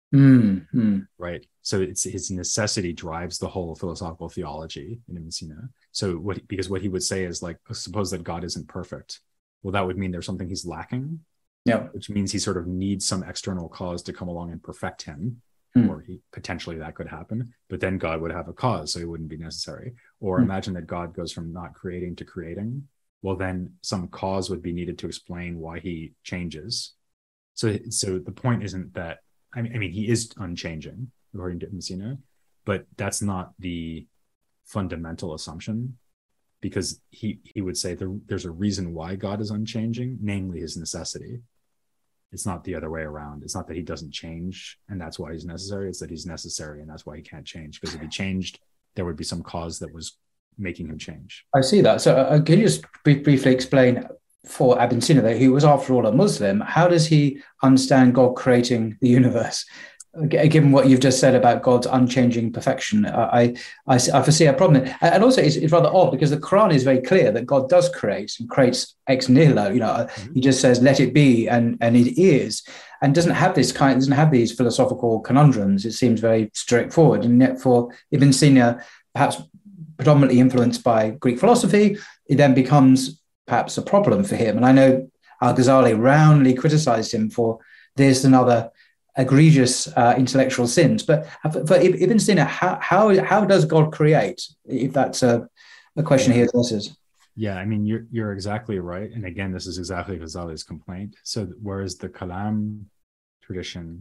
Speaker 3: Right. So it's his necessity drives the whole philosophical theology in Ibn Sina. So because what he would say is like, suppose that God isn't perfect. Well, that would mean there's something he's lacking.
Speaker 2: Yeah.
Speaker 3: Which means he sort of needs some external cause to come along and perfect him, or potentially that could happen. But then God would have a cause, so it wouldn't be necessary. Or imagine that God goes from not creating to creating. Well, then some cause would be needed to explain why he changes. So the point isn't that, I mean, he is unchanging, according to Ibn Sina, but that's not the fundamental assumption, because he would say there's a reason why God is unchanging, namely his necessity. It's not the other way around. It's not that he doesn't change and that's why he's necessary. It's that he's necessary and that's why he can't change. Because if he changed, there would be some cause that was making him change.
Speaker 2: I see that. So can you just briefly explain for Ibn Sina, that he was after all a Muslim, how does he understand God creating the universe? Given what you've just said about God's unchanging perfection, I foresee a problem. And also, it's rather odd because the Quran is very clear that God does create and creates ex nihilo. He just says, "Let it be," and it is, and doesn't have these philosophical conundrums. It seems very straightforward. And yet, for Ibn Sina, perhaps predominantly influenced by Greek philosophy, it then becomes perhaps a problem for him. And I know Al-Ghazali roundly criticized him for this and other egregious intellectual sins. But for Ibn Sina, how does God create? If that's a question he addresses.
Speaker 3: Yeah, I mean, you're exactly right. And again, this is exactly Ghazali's complaint. So whereas the Kalam tradition,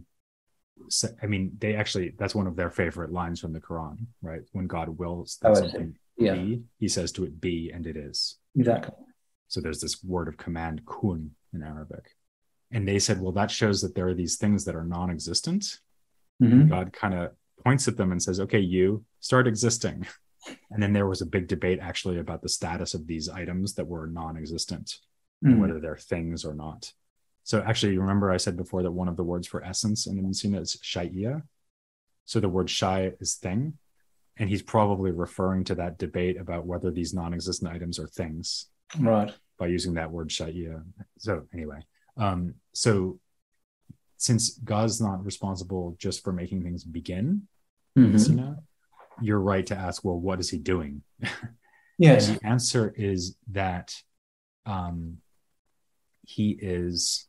Speaker 3: I mean, that's one of their favorite lines from the Quran, right? When God wills that something be, he says to it be, and it is.
Speaker 2: Exactly.
Speaker 3: So there's this word of command, kun, in Arabic. And they said, well, that shows that there are these things that are non-existent. God kind of points at them and says, okay, you start existing. And then there was a big debate actually about the status of these items that were non-existent, and whether they're things or not. So actually, you remember I said before that one of the words for essence in Ibn Sina is shay'iyya. So the word shay is thing. And he's probably referring to that debate about whether these non-existent items are things.
Speaker 2: Right.
Speaker 3: By using that word shay'iyya. So anyway, so since God's not responsible just for making things begin, Sina, you're right to ask, well, what is he doing?
Speaker 2: Yes.
Speaker 3: And the answer is that he is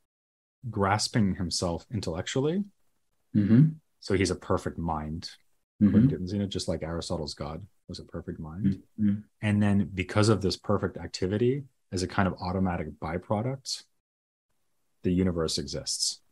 Speaker 3: grasping himself intellectually. So he's a perfect mind. according to Ibn Sina, just like Aristotle's God was a perfect mind.
Speaker 2: Mm-hmm.
Speaker 3: And then because of this perfect activity, as a kind of automatic byproduct, the universe exists.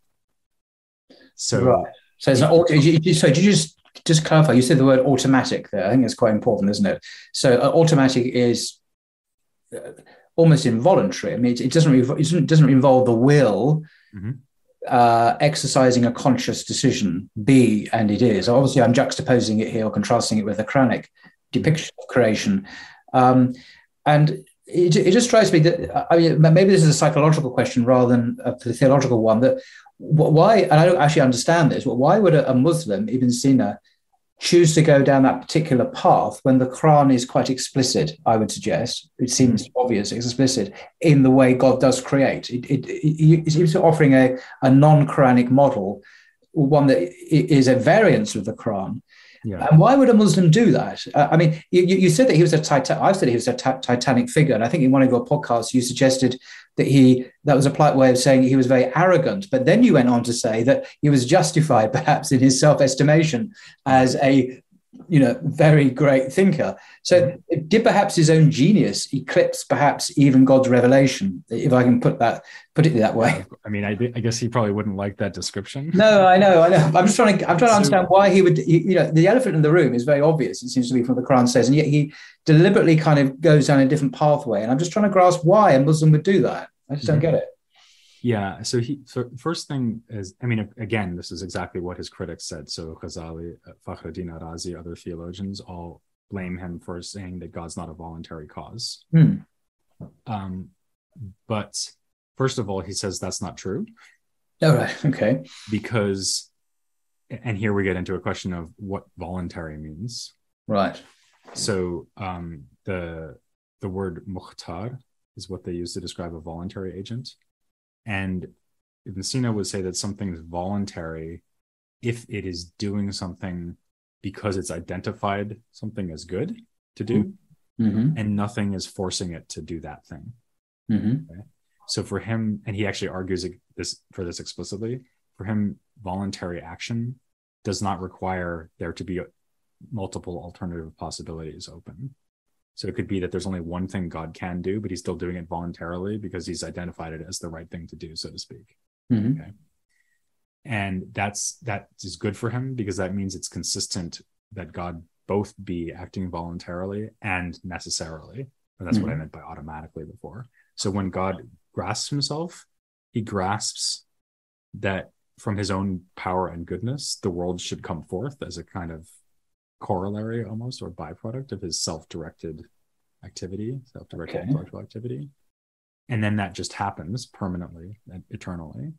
Speaker 3: So,
Speaker 2: right. So it's not. So did you just clarify? You said the word automatic there. I think it's quite important, isn't it? So automatic is almost involuntary. I mean, it doesn't involve the will exercising a conscious decision. Be and it is. Obviously, I'm juxtaposing it here or contrasting it with the Quranic depiction of creation, and it just strikes me that, I mean, maybe this is a psychological question rather than a theological one. That why, and I don't actually understand this, but why would a Muslim, Ibn Sina, choose to go down that particular path when the Quran is quite explicit? I would suggest it seems obvious, it's explicit in the way God does create. It seems to be offering a non-Quranic model, one that is a variance of the Quran. Yeah. And why would a Muslim do that? I mean, you said that he was I said he was a titanic figure, and I think in one of your podcasts you suggested that was a polite way of saying he was very arrogant. But then you went on to say that he was justified, perhaps, in his self-estimation as a very great thinker. So did perhaps his own genius eclipse perhaps even God's revelation, if I can put it that way?
Speaker 3: I mean, I guess he probably wouldn't like that description.
Speaker 2: No, I know. I'm trying to understand why he would, the elephant in the room is very obvious, it seems to be, from what the Quran says, and yet he deliberately kind of goes down a different pathway. And I'm just trying to grasp why a Muslim would do that. I just don't get it.
Speaker 3: Yeah. So first thing is, I mean, again, this is exactly what his critics said. So Ghazali, Fakhruddin Arazi, other theologians all blame him for saying that God's not a voluntary cause. But first of all, he says that's not true.
Speaker 2: Oh, right. Okay.
Speaker 3: Because, and here we get into a question of what voluntary means.
Speaker 2: Right.
Speaker 3: So the word mukhtar is what they use to describe a voluntary agent. And Ibn Sina would say that something's voluntary if it is doing something because it's identified something as good to do, and nothing is forcing it to do that thing. Okay? So for him, and he actually argues for this explicitly, for him, voluntary action does not require there to be multiple alternative possibilities open. So it could be that there's only one thing God can do, but he's still doing it voluntarily because he's identified it as the right thing to do, so to speak. Okay. And that is good for him because that means it's consistent that God both be acting voluntarily and necessarily. And that's what I meant by automatically before. So when God grasps himself, he grasps that from his own power and goodness, the world should come forth as a kind of corollary almost, or byproduct of his self-directed intellectual activity. And then that just happens permanently and eternally.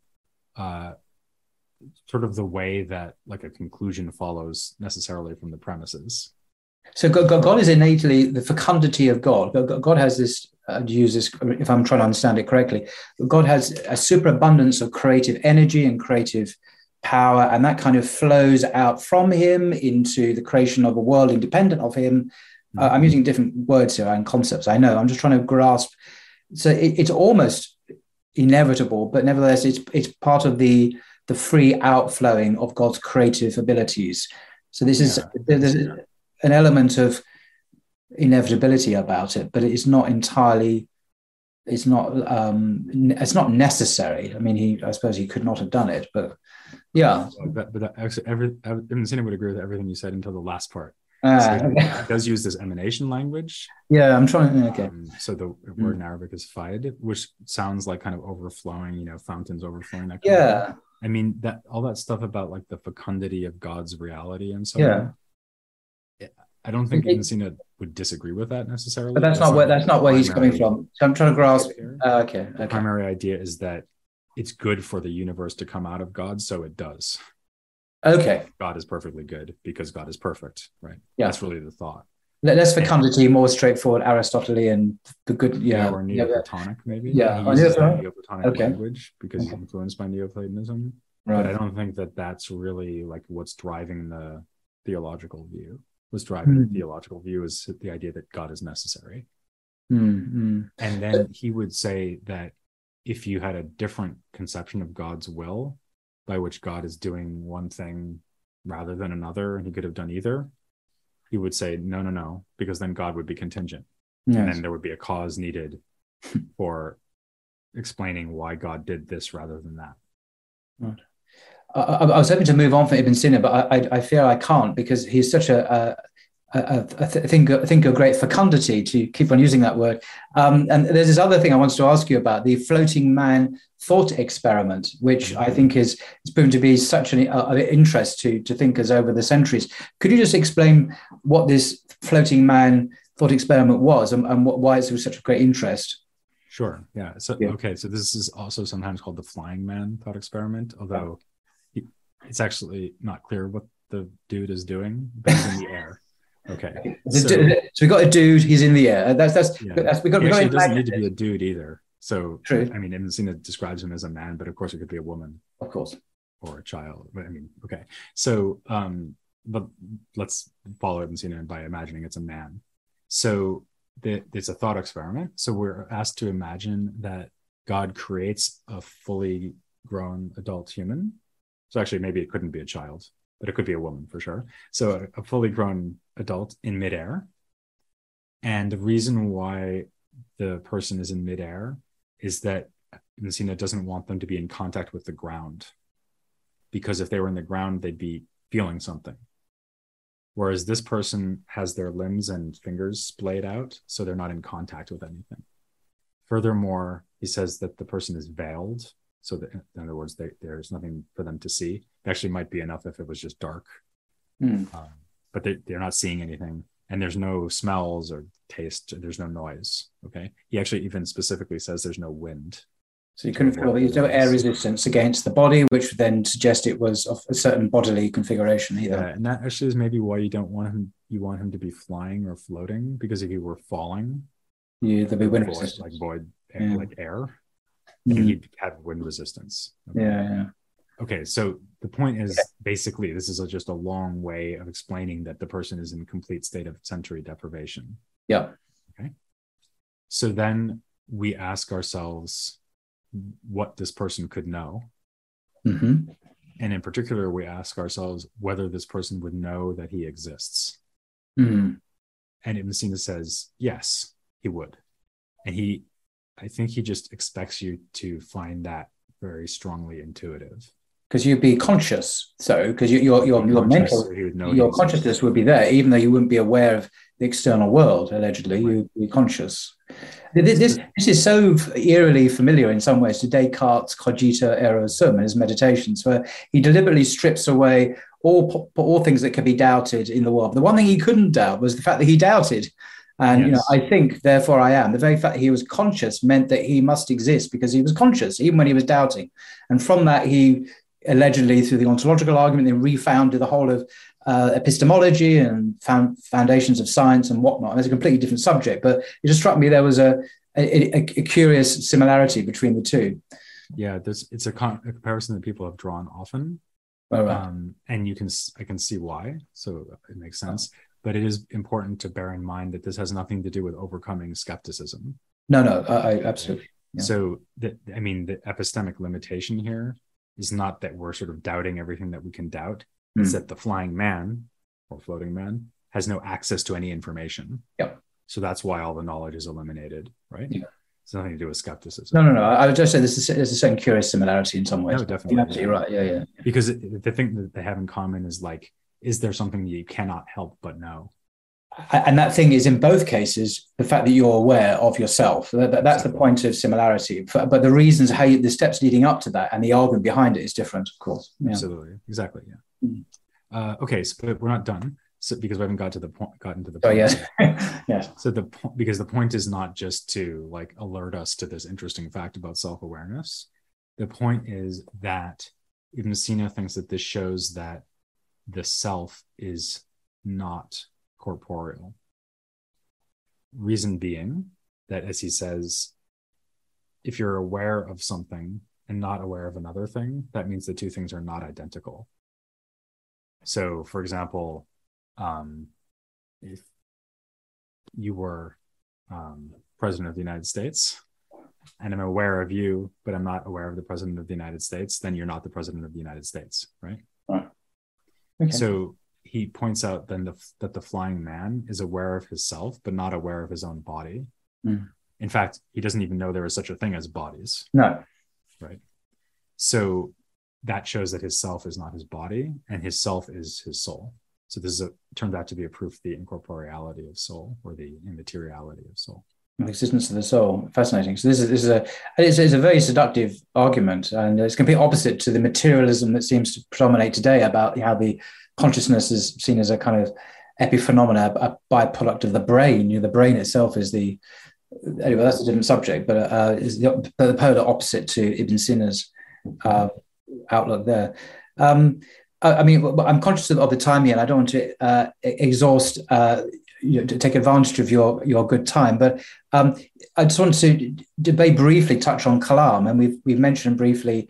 Speaker 3: Sort of the way that like a conclusion follows necessarily from the premises.
Speaker 2: So God is innately the fecundity of God. God has this, to use this, if I'm trying to understand it correctly, God has a superabundance of creative energy and creative power, and that kind of flows out from him into the creation of a world independent of him. I'm using different words here and concepts, I know. I'm just trying to grasp. So it's almost inevitable, but nevertheless, it's part of the free outflowing of God's creative abilities. So there's an element of inevitability about it, but it's not entirely. It's not necessary. I mean, I suppose he could not have done it, but yeah.
Speaker 3: But actually, Ibn Sina would agree with everything you said until the last part.
Speaker 2: Okay.
Speaker 3: He does use this emanation language.
Speaker 2: Yeah, I'm trying. Okay.
Speaker 3: So the word in Arabic is faid, which sounds like kind of overflowing, fountains overflowing. That
Speaker 2: yeah.
Speaker 3: I mean, that all that stuff about like the fecundity of God's reality and so on. I don't think Ibn Sina would disagree with that necessarily.
Speaker 2: But that's not where he's coming from. So I'm trying to grasp. Okay.
Speaker 3: The primary idea is that it's good for the universe to come out of God, so it does.
Speaker 2: Okay.
Speaker 3: God is perfectly good because God is perfect, right?
Speaker 2: Yeah.
Speaker 3: That's really the thought.
Speaker 2: Less fecundity, more straightforward Aristotelian, the good,
Speaker 3: or Neoplatonic, maybe.
Speaker 2: Yeah,
Speaker 3: he uses Neoplatonic language because he's influenced by Neoplatonism. Right. But I don't think that that's really like what's driving the theological view. What's driving the theological view is the idea that God is necessary. And then he would say that if you had a different conception of God's will, by which God is doing one thing rather than another, and he could have done either, he would say, no, no, no, because then God would be contingent. Yes. And then there would be a cause needed for explaining why God did this rather than that.
Speaker 2: Right. I was hoping to move on from Ibn Sina, but I fear I can't, because he's such a great fecundity, to keep on using that word. And there's this other thing I wanted to ask you about, the floating man thought experiment, which I think is proven to be such an interest to thinkers over the centuries. Could you just explain what this floating man thought experiment was, and why it was such a great interest?
Speaker 3: Sure. Yeah. So, okay. So this is also sometimes called the flying man thought experiment, although it's actually not clear what the dude is doing, but he's in the air. Okay.
Speaker 2: So we got a dude, he's in the air. We got
Speaker 3: it doesn't need to be a dude either. So,
Speaker 2: true.
Speaker 3: I mean, Ibn Sina describes him as a man, but of course it could be a woman.
Speaker 2: Of course.
Speaker 3: Or a child. But I mean, okay. So, but let's follow Ibn Sina by imagining it's a man. So it's a thought experiment. So we're asked to imagine that God creates a fully grown adult human. So actually, maybe it couldn't be a child, but it could be a woman for sure. So a fully grown adult in midair. And the reason why the person is in midair is that Ibn Sina doesn't want them to be in contact with the ground, because if they were in the ground, they'd be feeling something. Whereas this person has their limbs and fingers splayed out, so they're not in contact with anything. Furthermore, he says that the person is veiled, so that, in other words, there's nothing for them to see. It actually might be enough if it was just dark, but they're not seeing anything, and there's no smells or taste. There's no noise. Okay, he actually even specifically says there's no wind.
Speaker 2: So you couldn't feel there's no air resistance against the body, which would then suggest it was of a certain bodily configuration either.
Speaker 3: Yeah, and that actually is maybe why you don't want him. You want him to be flying or floating, because if he were falling,
Speaker 2: there'd be wind resistance,
Speaker 3: like void, like air, then he'd have wind resistance.
Speaker 2: Okay. Yeah.
Speaker 3: Okay, so the point is basically this is just a long way of explaining that the person is in a complete state of sensory deprivation.
Speaker 2: Yeah.
Speaker 3: Okay. So then we ask ourselves what this person could know. And in particular, we ask ourselves whether this person would know that he exists. And Ibn Sina says, yes, he would. And I think he just expects you to find that very strongly intuitive.
Speaker 2: Because you'd be conscious, because your mental, your consciousness would be there, even though you wouldn't be aware of the external world. Allegedly, right. You'd be conscious. This is so eerily familiar in some ways to Descartes' cogito ergo sum and his meditations, where he deliberately strips away all things that could be doubted in the world. The one thing he couldn't doubt was the fact that he doubted. And, I think, therefore I am. The very fact that he was conscious meant that he must exist because he was conscious, even when he was doubting. And from that, he allegedly, through the ontological argument, they refounded the whole of epistemology and foundations of science and whatnot. And it's a completely different subject, but it just struck me there was a curious similarity between the two.
Speaker 3: Yeah, it's a comparison that people have drawn often.
Speaker 2: Oh, right.
Speaker 3: And I can see why, so it makes sense. But it is important to bear in mind that this has nothing to do with overcoming skepticism.
Speaker 2: No, I absolutely.
Speaker 3: Yeah. So, the epistemic limitation here is not that we're sort of doubting everything that we can doubt. It's that the flying man or floating man has no access to any information.
Speaker 2: Yep.
Speaker 3: So that's why all the knowledge is eliminated, right? Yeah. It's nothing to do with skepticism.
Speaker 2: No. I would just say there's a certain curious similarity in some ways.
Speaker 3: No, definitely.
Speaker 2: You're absolutely right. Yeah.
Speaker 3: Because the thing that they have in common is like, is there something that you cannot help but know?
Speaker 2: And that thing is, in both cases, the fact that you're aware of yourself. That's the point of similarity. But the reasons, the steps leading up to that and the argument behind it is different, of course. Yeah.
Speaker 3: Absolutely. Exactly. Yeah. Okay, so we're not done. So because we haven't gotten to the point.
Speaker 2: Oh, yes. Yes.
Speaker 3: So because the point is not just to like alert us to this interesting fact about self-awareness. The point is that Ibn Sina thinks that this shows that the self is not corporeal. Reason being that, as he says, if you're aware of something and not aware of another thing, that means the two things are not identical. So, for example, if you were president of the United States and I'm aware of you, but I'm not aware of the president of the United States, then you're not the president of the United States, right?
Speaker 2: Okay.
Speaker 3: So he points out then that the flying man is aware of his self, but not aware of his own body. In fact, he doesn't even know there is such a thing as bodies.
Speaker 2: No.
Speaker 3: Right. So that shows that his self is not his body, and his self is his soul. So this turned out to be a proof of the incorporeality of soul, or the immateriality of soul.
Speaker 2: The existence of the soul. Fascinating. So this is a very seductive argument, and it's completely opposite to the materialism that seems to predominate today about how the consciousness is seen as a kind of epiphenomena, a byproduct of the brain. The brain itself is the... Anyway, that's a different subject, but is the polar opposite to Ibn Sina's outlook there. I mean, I'm conscious of the time here, and I don't want to exhaust, to take advantage of your good time. But I just want to very briefly touch on Kalam, and we've mentioned briefly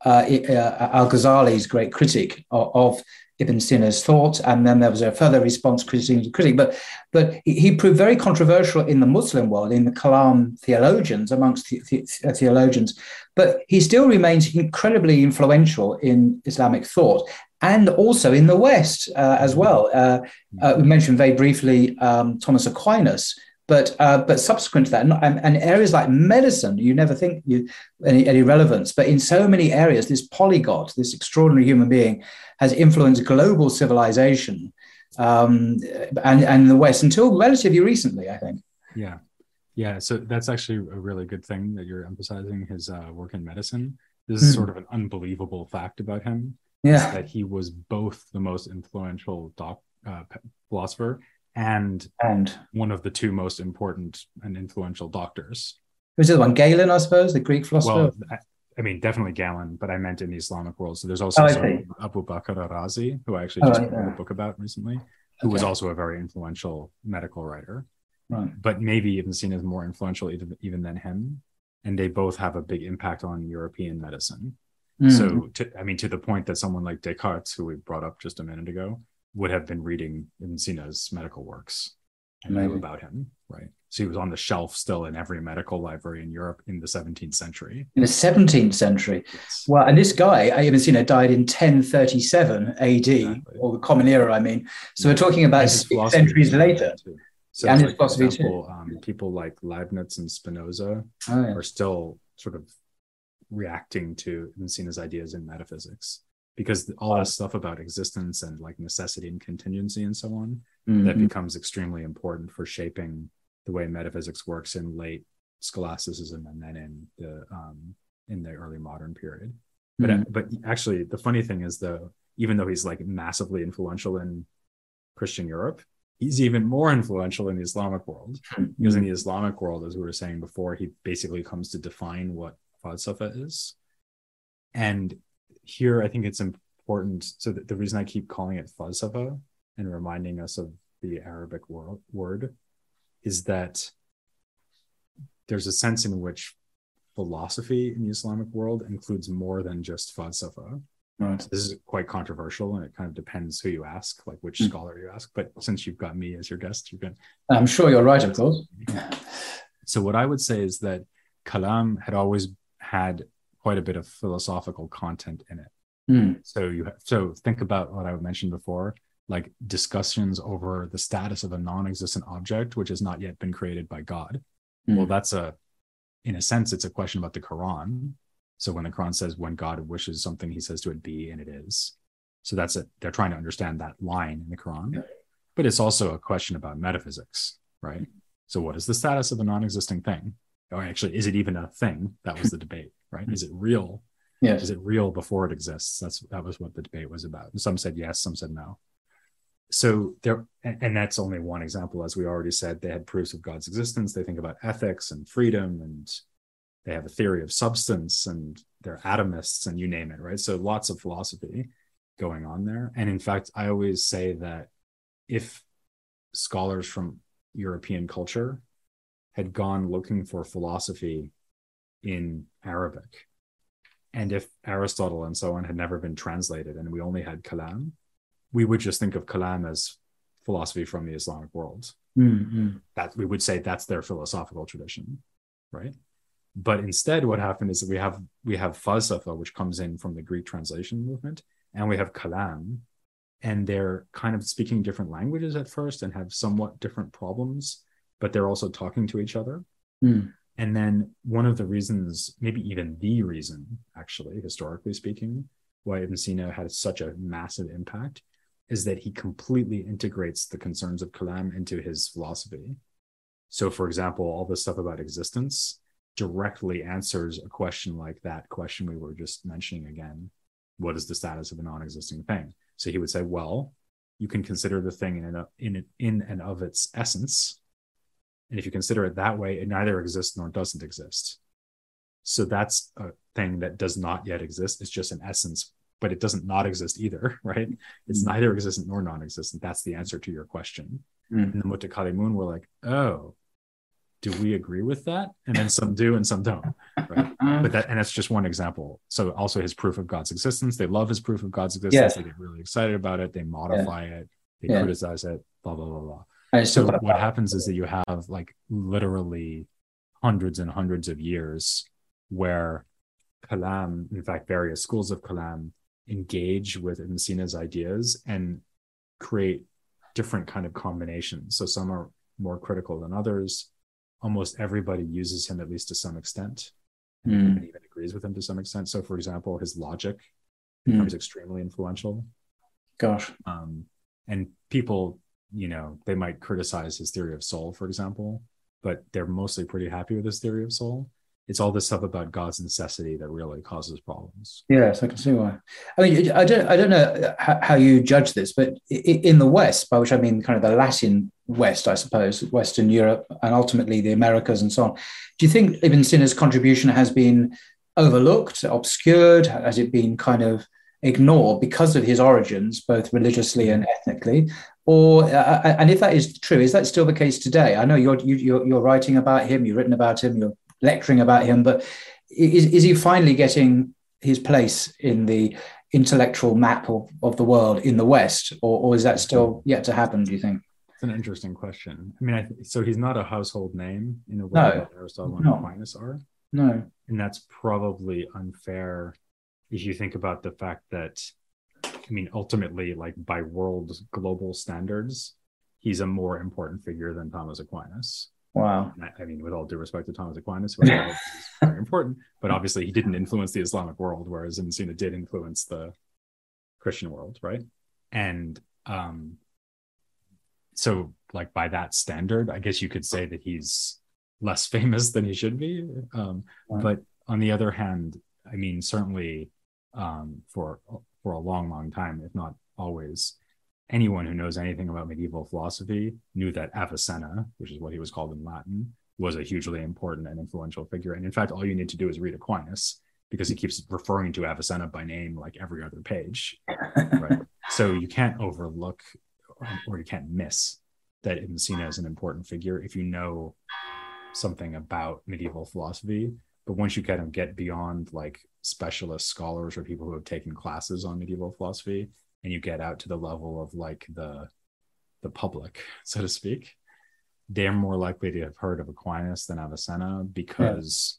Speaker 2: Al-Ghazali's great critic of Ibn Sina's thought, and then there was a further response critic. But he proved very controversial in the Muslim world, in the Kalam theologians, amongst theologians. But he still remains incredibly influential in Islamic thought, and also in the West as well. We mentioned very briefly Thomas Aquinas, but subsequent to that, and areas like medicine, you never think any relevance, but in so many areas, this polyglot, this extraordinary human being, has influenced global civilization and the West until relatively recently, I think.
Speaker 3: Yeah. So that's actually a really good thing that you're emphasizing his work in medicine. This is sort of an unbelievable fact about him.
Speaker 2: Yeah,
Speaker 3: that he was both the most influential philosopher and one of the two most important and influential doctors.
Speaker 2: Who's the other one? Galen, I suppose, the Greek philosopher.
Speaker 3: Well, I mean, definitely Galen, but I meant in the Islamic world. So there's also Abu Bakr al-Razi, who I actually just wrote a book about recently, who was also a very influential medical writer.
Speaker 2: Right.
Speaker 3: But maybe Ibn Sina is more influential even than him. And they both have a big impact on European medicine. So, to the point that someone like Descartes, who we brought up just a minute ago, would have been reading Ibn Sina's medical works and knew about him, right? So he was on the shelf still in every medical library in Europe in the 17th century.
Speaker 2: In the 17th century. Yes. Well, and this guy, Ibn Sina, died in 1037 AD, exactly. Or the Common Era, I mean. So we're talking about 6 centuries later.
Speaker 3: So and his philosophy too. People like Leibniz and Spinoza are still sort of reacting to Ibn Sina's ideas in metaphysics, because all this stuff about existence and like necessity and contingency and so on, that becomes extremely important for shaping the way metaphysics works in late scholasticism and then in the early modern period. But actually, the funny thing is, though, even though he's like massively influential in Christian Europe, he's even more influential in the Islamic world, because in the Islamic world, as we were saying before, he basically comes to define what falsafa is. And here I think it's important, so that the reason I keep calling it falsafa and reminding us of the Arabic word is that there's a sense in which philosophy in the Islamic world includes more than just falsafa. Right. So this is quite controversial, and it kind of depends who you ask, like which scholar you ask. But since you've got me as your guest, you can...
Speaker 2: I'm sure you're right, of course.
Speaker 3: So what I would say is that Kalam had always had quite a bit of philosophical content in it. So think about what I mentioned before, like discussions over the status of a non-existent object which has not yet been created by God. Well, in a sense, it's a question about the Quran. So when the Quran says when God wishes something, he says to it be, and it is. So that's it. They're trying to understand that line in the Quran. But it's also a question about metaphysics, right? So what is the status of a non-existing thing? Or actually, is it even a thing? That was the debate, right? Is it real?
Speaker 2: Yes.
Speaker 3: Is it real before it exists? That was what the debate was about. And some said yes, some said no. So there, and that's only one example. As we already said, they had proofs of God's existence. They think about ethics and freedom, and they have a theory of substance, and they're atomists, and you name it, right? So lots of philosophy going on there. And in fact, I always say that if scholars from European culture had gone looking for philosophy in Arabic, and if Aristotle and so on had never been translated and we only had Kalam, we would just think of Kalam as philosophy from the Islamic world. That we would say that's their philosophical tradition, right? But instead, what happened is that we have falsafa, which comes in from the Greek translation movement, and we have Kalam, and they're kind of speaking different languages at first and have somewhat different problems, but they're also talking to each other. And then one of the reasons, maybe even the reason, actually, historically speaking, why Ibn Sina had such a massive impact is that he completely integrates the concerns of Kalam into his philosophy. So, for example, all this stuff about existence directly answers a question like that question we were just mentioning again. What is the status of a non-existing thing? So he would say, well, you can consider the thing in and of its essence. And if you consider it that way, it neither exists nor doesn't exist. So that's a thing that does not yet exist. It's just an essence, but it doesn't not exist either, right? It's neither existent nor non-existent. That's the answer to your question. And the Mutakalimun were like, oh, do we agree with that? And then some do and some don't, right? And that's just one example. So also his proof of God's existence. They love his proof of God's existence. They get really excited about it. They modify it. They criticize it, blah, blah, blah, blah. So what happens is that you have like literally hundreds and hundreds of years where Kalam, in fact, various schools of Kalam engage with Ibn Sina's ideas and create different kind of combinations. So some are more critical than others. Almost everybody uses him at least to some extent, and even agrees with him to some extent. So, for example, his logic becomes extremely influential.
Speaker 2: Gosh.
Speaker 3: And people, they might criticize his theory of soul, for example, but they're mostly pretty happy with his theory of soul. It's all this stuff about God's necessity that really causes problems.
Speaker 2: Yes, I can see why. I mean, I don't know how you judge this, but in the West, by which I mean kind of the Latin West, I suppose, Western Europe, and ultimately the Americas and so on, do you think Ibn Sina's contribution has been overlooked, obscured? Has it been kind of ignored because of his origins, both religiously and ethnically? Or and if that is true, is that still the case today? I know you're writing about him, you've written about him, you're lecturing about him, but is he finally getting his place in the intellectual map of the world in the West, or is that still yet to happen, do you think?
Speaker 3: It's an interesting question. I mean, so he's not a household name in a way that Aristotle and Aquinas are.
Speaker 2: No.
Speaker 3: And that's probably unfair if you think about the fact that, I mean, ultimately, like by world global standards, he's a more important figure than Thomas Aquinas.
Speaker 2: Wow.
Speaker 3: I mean, with all due respect to Thomas Aquinas, he's very important, but obviously he didn't influence the Islamic world, whereas Ibn Sina did influence the Christian world, right? And so like by that standard, I guess you could say that he's less famous than he should be. But on the other hand, I mean, certainly for a long, long time, if not always, anyone who knows anything about medieval philosophy knew that Avicenna, which is what he was called in Latin, was a hugely important and influential figure. And in fact, all you need to do is read Aquinas, because he keeps referring to Avicenna by name like every other page, right? So you can't overlook or you can't miss that Ibn Sina is an important figure if you know something about medieval philosophy. But once you kind of get beyond like specialist scholars or people who have taken classes on medieval philosophy, and you get out to the level of like the public, so to speak, they're more likely to have heard of Aquinas than Avicenna because,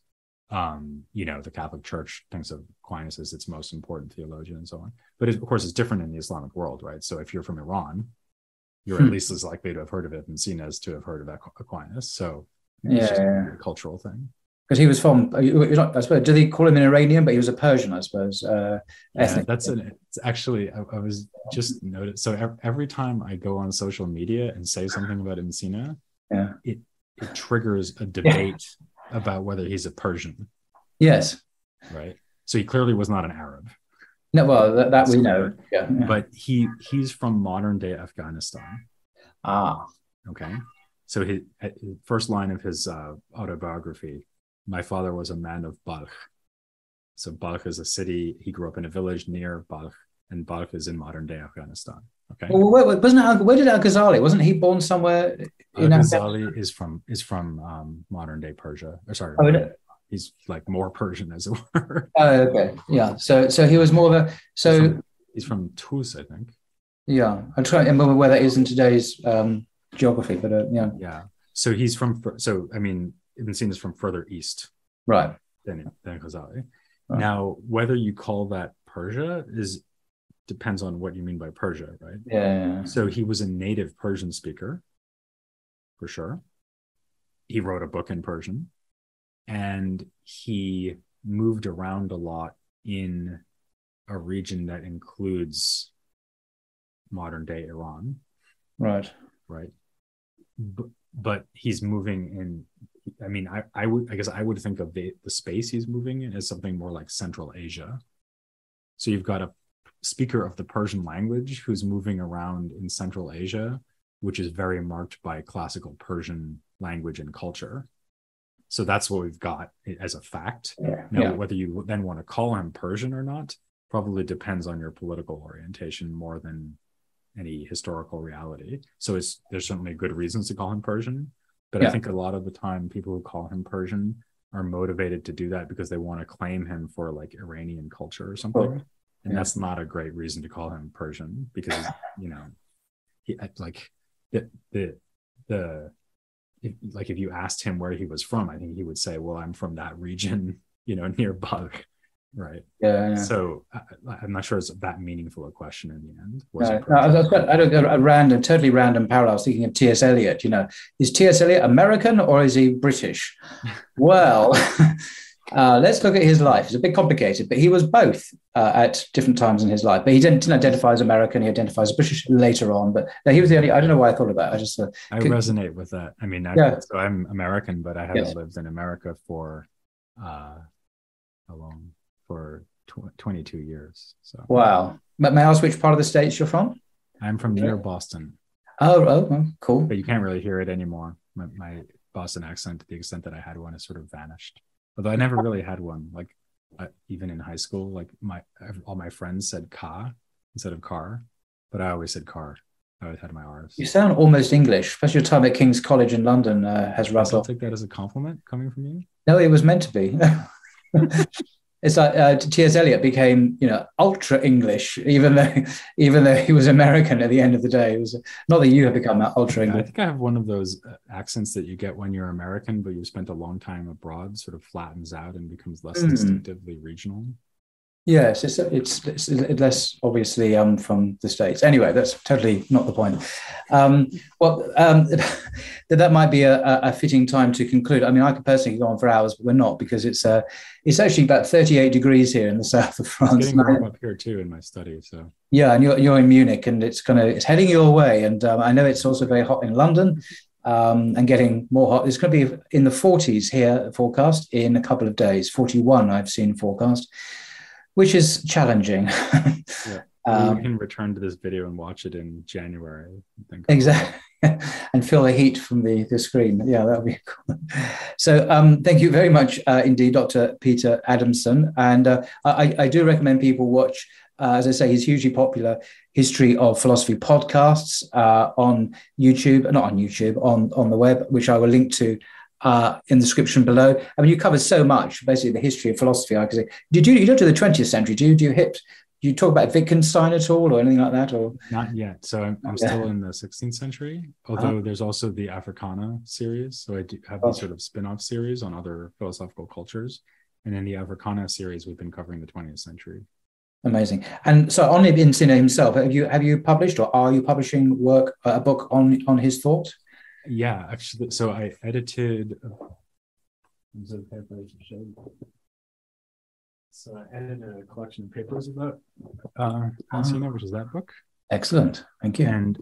Speaker 3: the Catholic Church thinks of Aquinas as its most important theologian and so on. But of course, it's different in the Islamic world, right? So if you're from Iran, you're at least as likely to have heard of Ibn Sina as to have heard of Aquinas. So it's just a cultural thing.
Speaker 2: Because he was from, I suppose, do they call him an Iranian? But he was a Persian, I suppose.
Speaker 3: It's actually, I was just noticed. So every time I go on social media and say something about Ibn Sina, it triggers a debate about whether he's a Persian.
Speaker 2: Yes.
Speaker 3: Right. So he clearly was not an Arab.
Speaker 2: No, well, that we know. Yeah.
Speaker 3: But he's from modern day Afghanistan. Okay. So his first line of his autobiography, my father was a man of Balkh. So Balkh is a city. He grew up in a village near Balkh, and Balkh is in modern day Afghanistan. Okay.
Speaker 2: Well, where did Al-Ghazali? Wasn't he born somewhere in
Speaker 3: Al-Ghazali is from modern day Persia. Or sorry, he's like more Persian, as it were.
Speaker 2: Oh, okay. Yeah. So he was more of a
Speaker 3: he's from Tus, I think.
Speaker 2: Yeah, I'm trying to remember where that is in today's geography, but
Speaker 3: yeah. So he's from. So I mean, Ibn Sina is from further east,
Speaker 2: right?
Speaker 3: Than Ghazali. Right. Now, whether you call that Persia is depends on what you mean by Persia, right?
Speaker 2: Yeah.
Speaker 3: So he was a native Persian speaker, for sure. He wrote a book in Persian, and he moved around a lot in a region that includes modern day Iran.
Speaker 2: Right.
Speaker 3: Right. But he's moving in. I mean, I guess I would think of the space he's moving in as something more like Central Asia. So you've got a speaker of the Persian language who's moving around in Central Asia, which is very marked by classical Persian language and culture. So that's what we've got as a fact. Now, whether you then want to call him Persian or not probably depends on your political orientation more than any historical reality. So there's certainly good reasons to call him Persian, but I think a lot of the time people who call him Persian are motivated to do that because they want to claim him for like Iranian culture or something. And that's not a great reason to call him Persian, because, you know, if you asked him where he was from, I think he would say, well, I'm from that region, you know, near Balkh. Right. Yeah. So I'm not sure it's that meaningful a question in the end.
Speaker 2: I don't go a totally random parallel. I was thinking of T.S. Eliot. You know, is T.S. Eliot American or is he British? Well, let's look at his life. It's a bit complicated, but he was both at different times in his life. But he didn't identify as American. He identifies as British later on. But he was the only. I don't know why I thought of that.
Speaker 3: I resonate with that. I mean, so I'm American, but I haven't lived in America for how long? For 22 years. So
Speaker 2: wow. But may I ask which part of the States you're from?
Speaker 3: I'm from near Boston.
Speaker 2: Oh, cool.
Speaker 3: But you can't really hear it anymore. My Boston accent, to the extent that I had one, has sort of vanished. Although I never really had one. Like even in high school, like all my friends said "ka" instead of "car," but I always said "car." I always had my R's.
Speaker 2: You sound almost English, especially your time at King's College in London has rubbed off.
Speaker 3: I'll take that as a compliment coming from you.
Speaker 2: No, it was meant to be. It's like T.S. Eliot became, you know, ultra English, even though he was American at the end of the day. It was not that you have become ultra English.
Speaker 3: I think I have one of those accents that you get when you're American, but you've spent a long time abroad, sort of flattens out and becomes less instinctively regional. Yes,
Speaker 2: it's less obviously from the States. Anyway, that's totally not the point. That might be a fitting time to conclude. I mean, I could personally go on for hours, but we're not, because it's actually about 38 degrees here in the south of France.
Speaker 3: It's getting warm up here too in my study. So
Speaker 2: yeah, and you're in Munich, and it's heading your way. And I know it's also very hot in London. And getting more hot. It's going to be in the 40s here forecast in a couple of days. 41 I've seen forecast, which is challenging.
Speaker 3: You can return to this video and watch it in January.
Speaker 2: Exactly. And feel the heat from the screen. Yeah, that would be cool. So thank you very much indeed, Dr. Peter Adamson. And I do recommend people watch, as I say, his hugely popular History of Philosophy podcasts on YouTube, not on YouTube, on the web, which I will link to in the description below. I mean, you cover so much, basically the history of philosophy. I could say, you don't do the 20th century, do you? Do you talk about Wittgenstein at all, or anything like that? Or
Speaker 3: not yet. So I'm still in the 16th century. Although there's also the Africana series. So I do have these sort of spin-off series on other philosophical cultures, and in the Africana series, we've been covering the 20th century.
Speaker 2: Amazing. And so on Ibn Sina himself, have you published, or are you publishing a book on his thought?
Speaker 3: Yeah, actually, so I edited. So I edited a collection of papers about Ibn Sina, which is that book.
Speaker 2: Excellent, thank you.
Speaker 3: And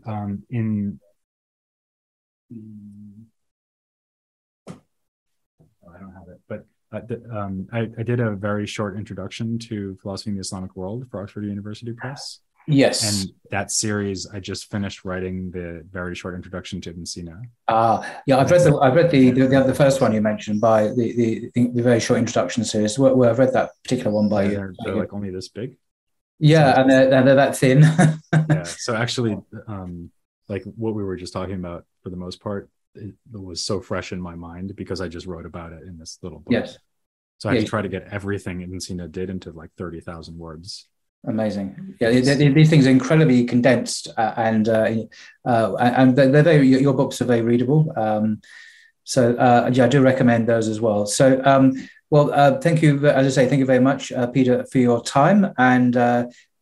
Speaker 3: I don't have it, but I did a very short introduction to philosophy in the Islamic world for Oxford University Press.
Speaker 2: Yes.
Speaker 3: And that series, I just finished writing the very short introduction to Ibn Sina.
Speaker 2: Yeah, I've read the first one you mentioned, by the very short introduction series. Where I've read that particular one by you.
Speaker 3: They're like only this big.
Speaker 2: Yeah, and they're that thin.
Speaker 3: Yeah. So actually, like what we were just talking about, for the most part, it was so fresh in my mind because I just wrote about it in this little book.
Speaker 2: Yes.
Speaker 3: So I had to try to get everything Ibn Sina did into like 30,000 words.
Speaker 2: Amazing. Yeah, these things are incredibly condensed, and they're very. Your books are very readable. I do recommend those as well. So, thank you. As I say, thank you very much, Peter, for your time, and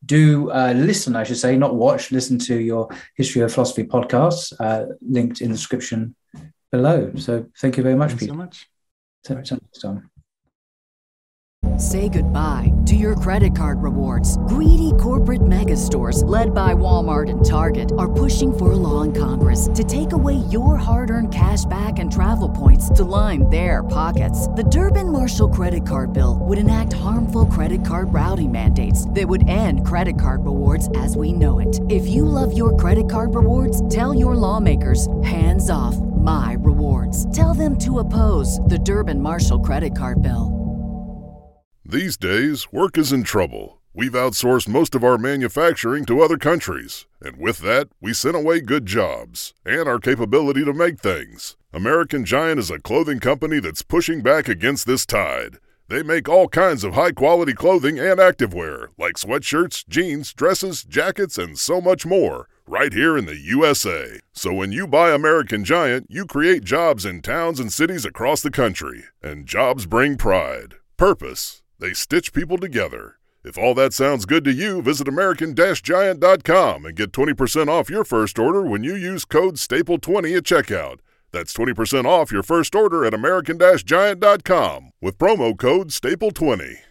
Speaker 2: do listen, I should say, not watch, listen to your History of Philosophy podcasts, linked in the description below. So thank you very much,
Speaker 3: Thanks
Speaker 2: Peter.
Speaker 3: so much.
Speaker 2: Till next time.
Speaker 4: Say goodbye to your credit card rewards. Greedy corporate mega stores, led by Walmart and Target, are pushing for a law in Congress to take away your hard-earned cash back and travel points to line their pockets. The Durbin-Marshall credit card bill would enact harmful credit card routing mandates that would end credit card rewards as we know it. If you love your credit card rewards, tell your lawmakers, hands off my rewards. Tell them to oppose the Durbin-Marshall credit card bill.
Speaker 5: These days, work is in trouble. We've outsourced most of our manufacturing to other countries, and with that, we sent away good jobs and our capability to make things. American Giant is a clothing company that's pushing back against this tide. They make all kinds of high-quality clothing and activewear, like sweatshirts, jeans, dresses, jackets, and so much more, right here in the USA. So when you buy American Giant, you create jobs in towns and cities across the country, and jobs bring pride, purpose. They stitch people together. If all that sounds good to you, visit American-Giant.com and get 20% off your first order when you use code STAPLE20 at checkout. That's 20% off your first order at American-Giant.com with promo code STAPLE20.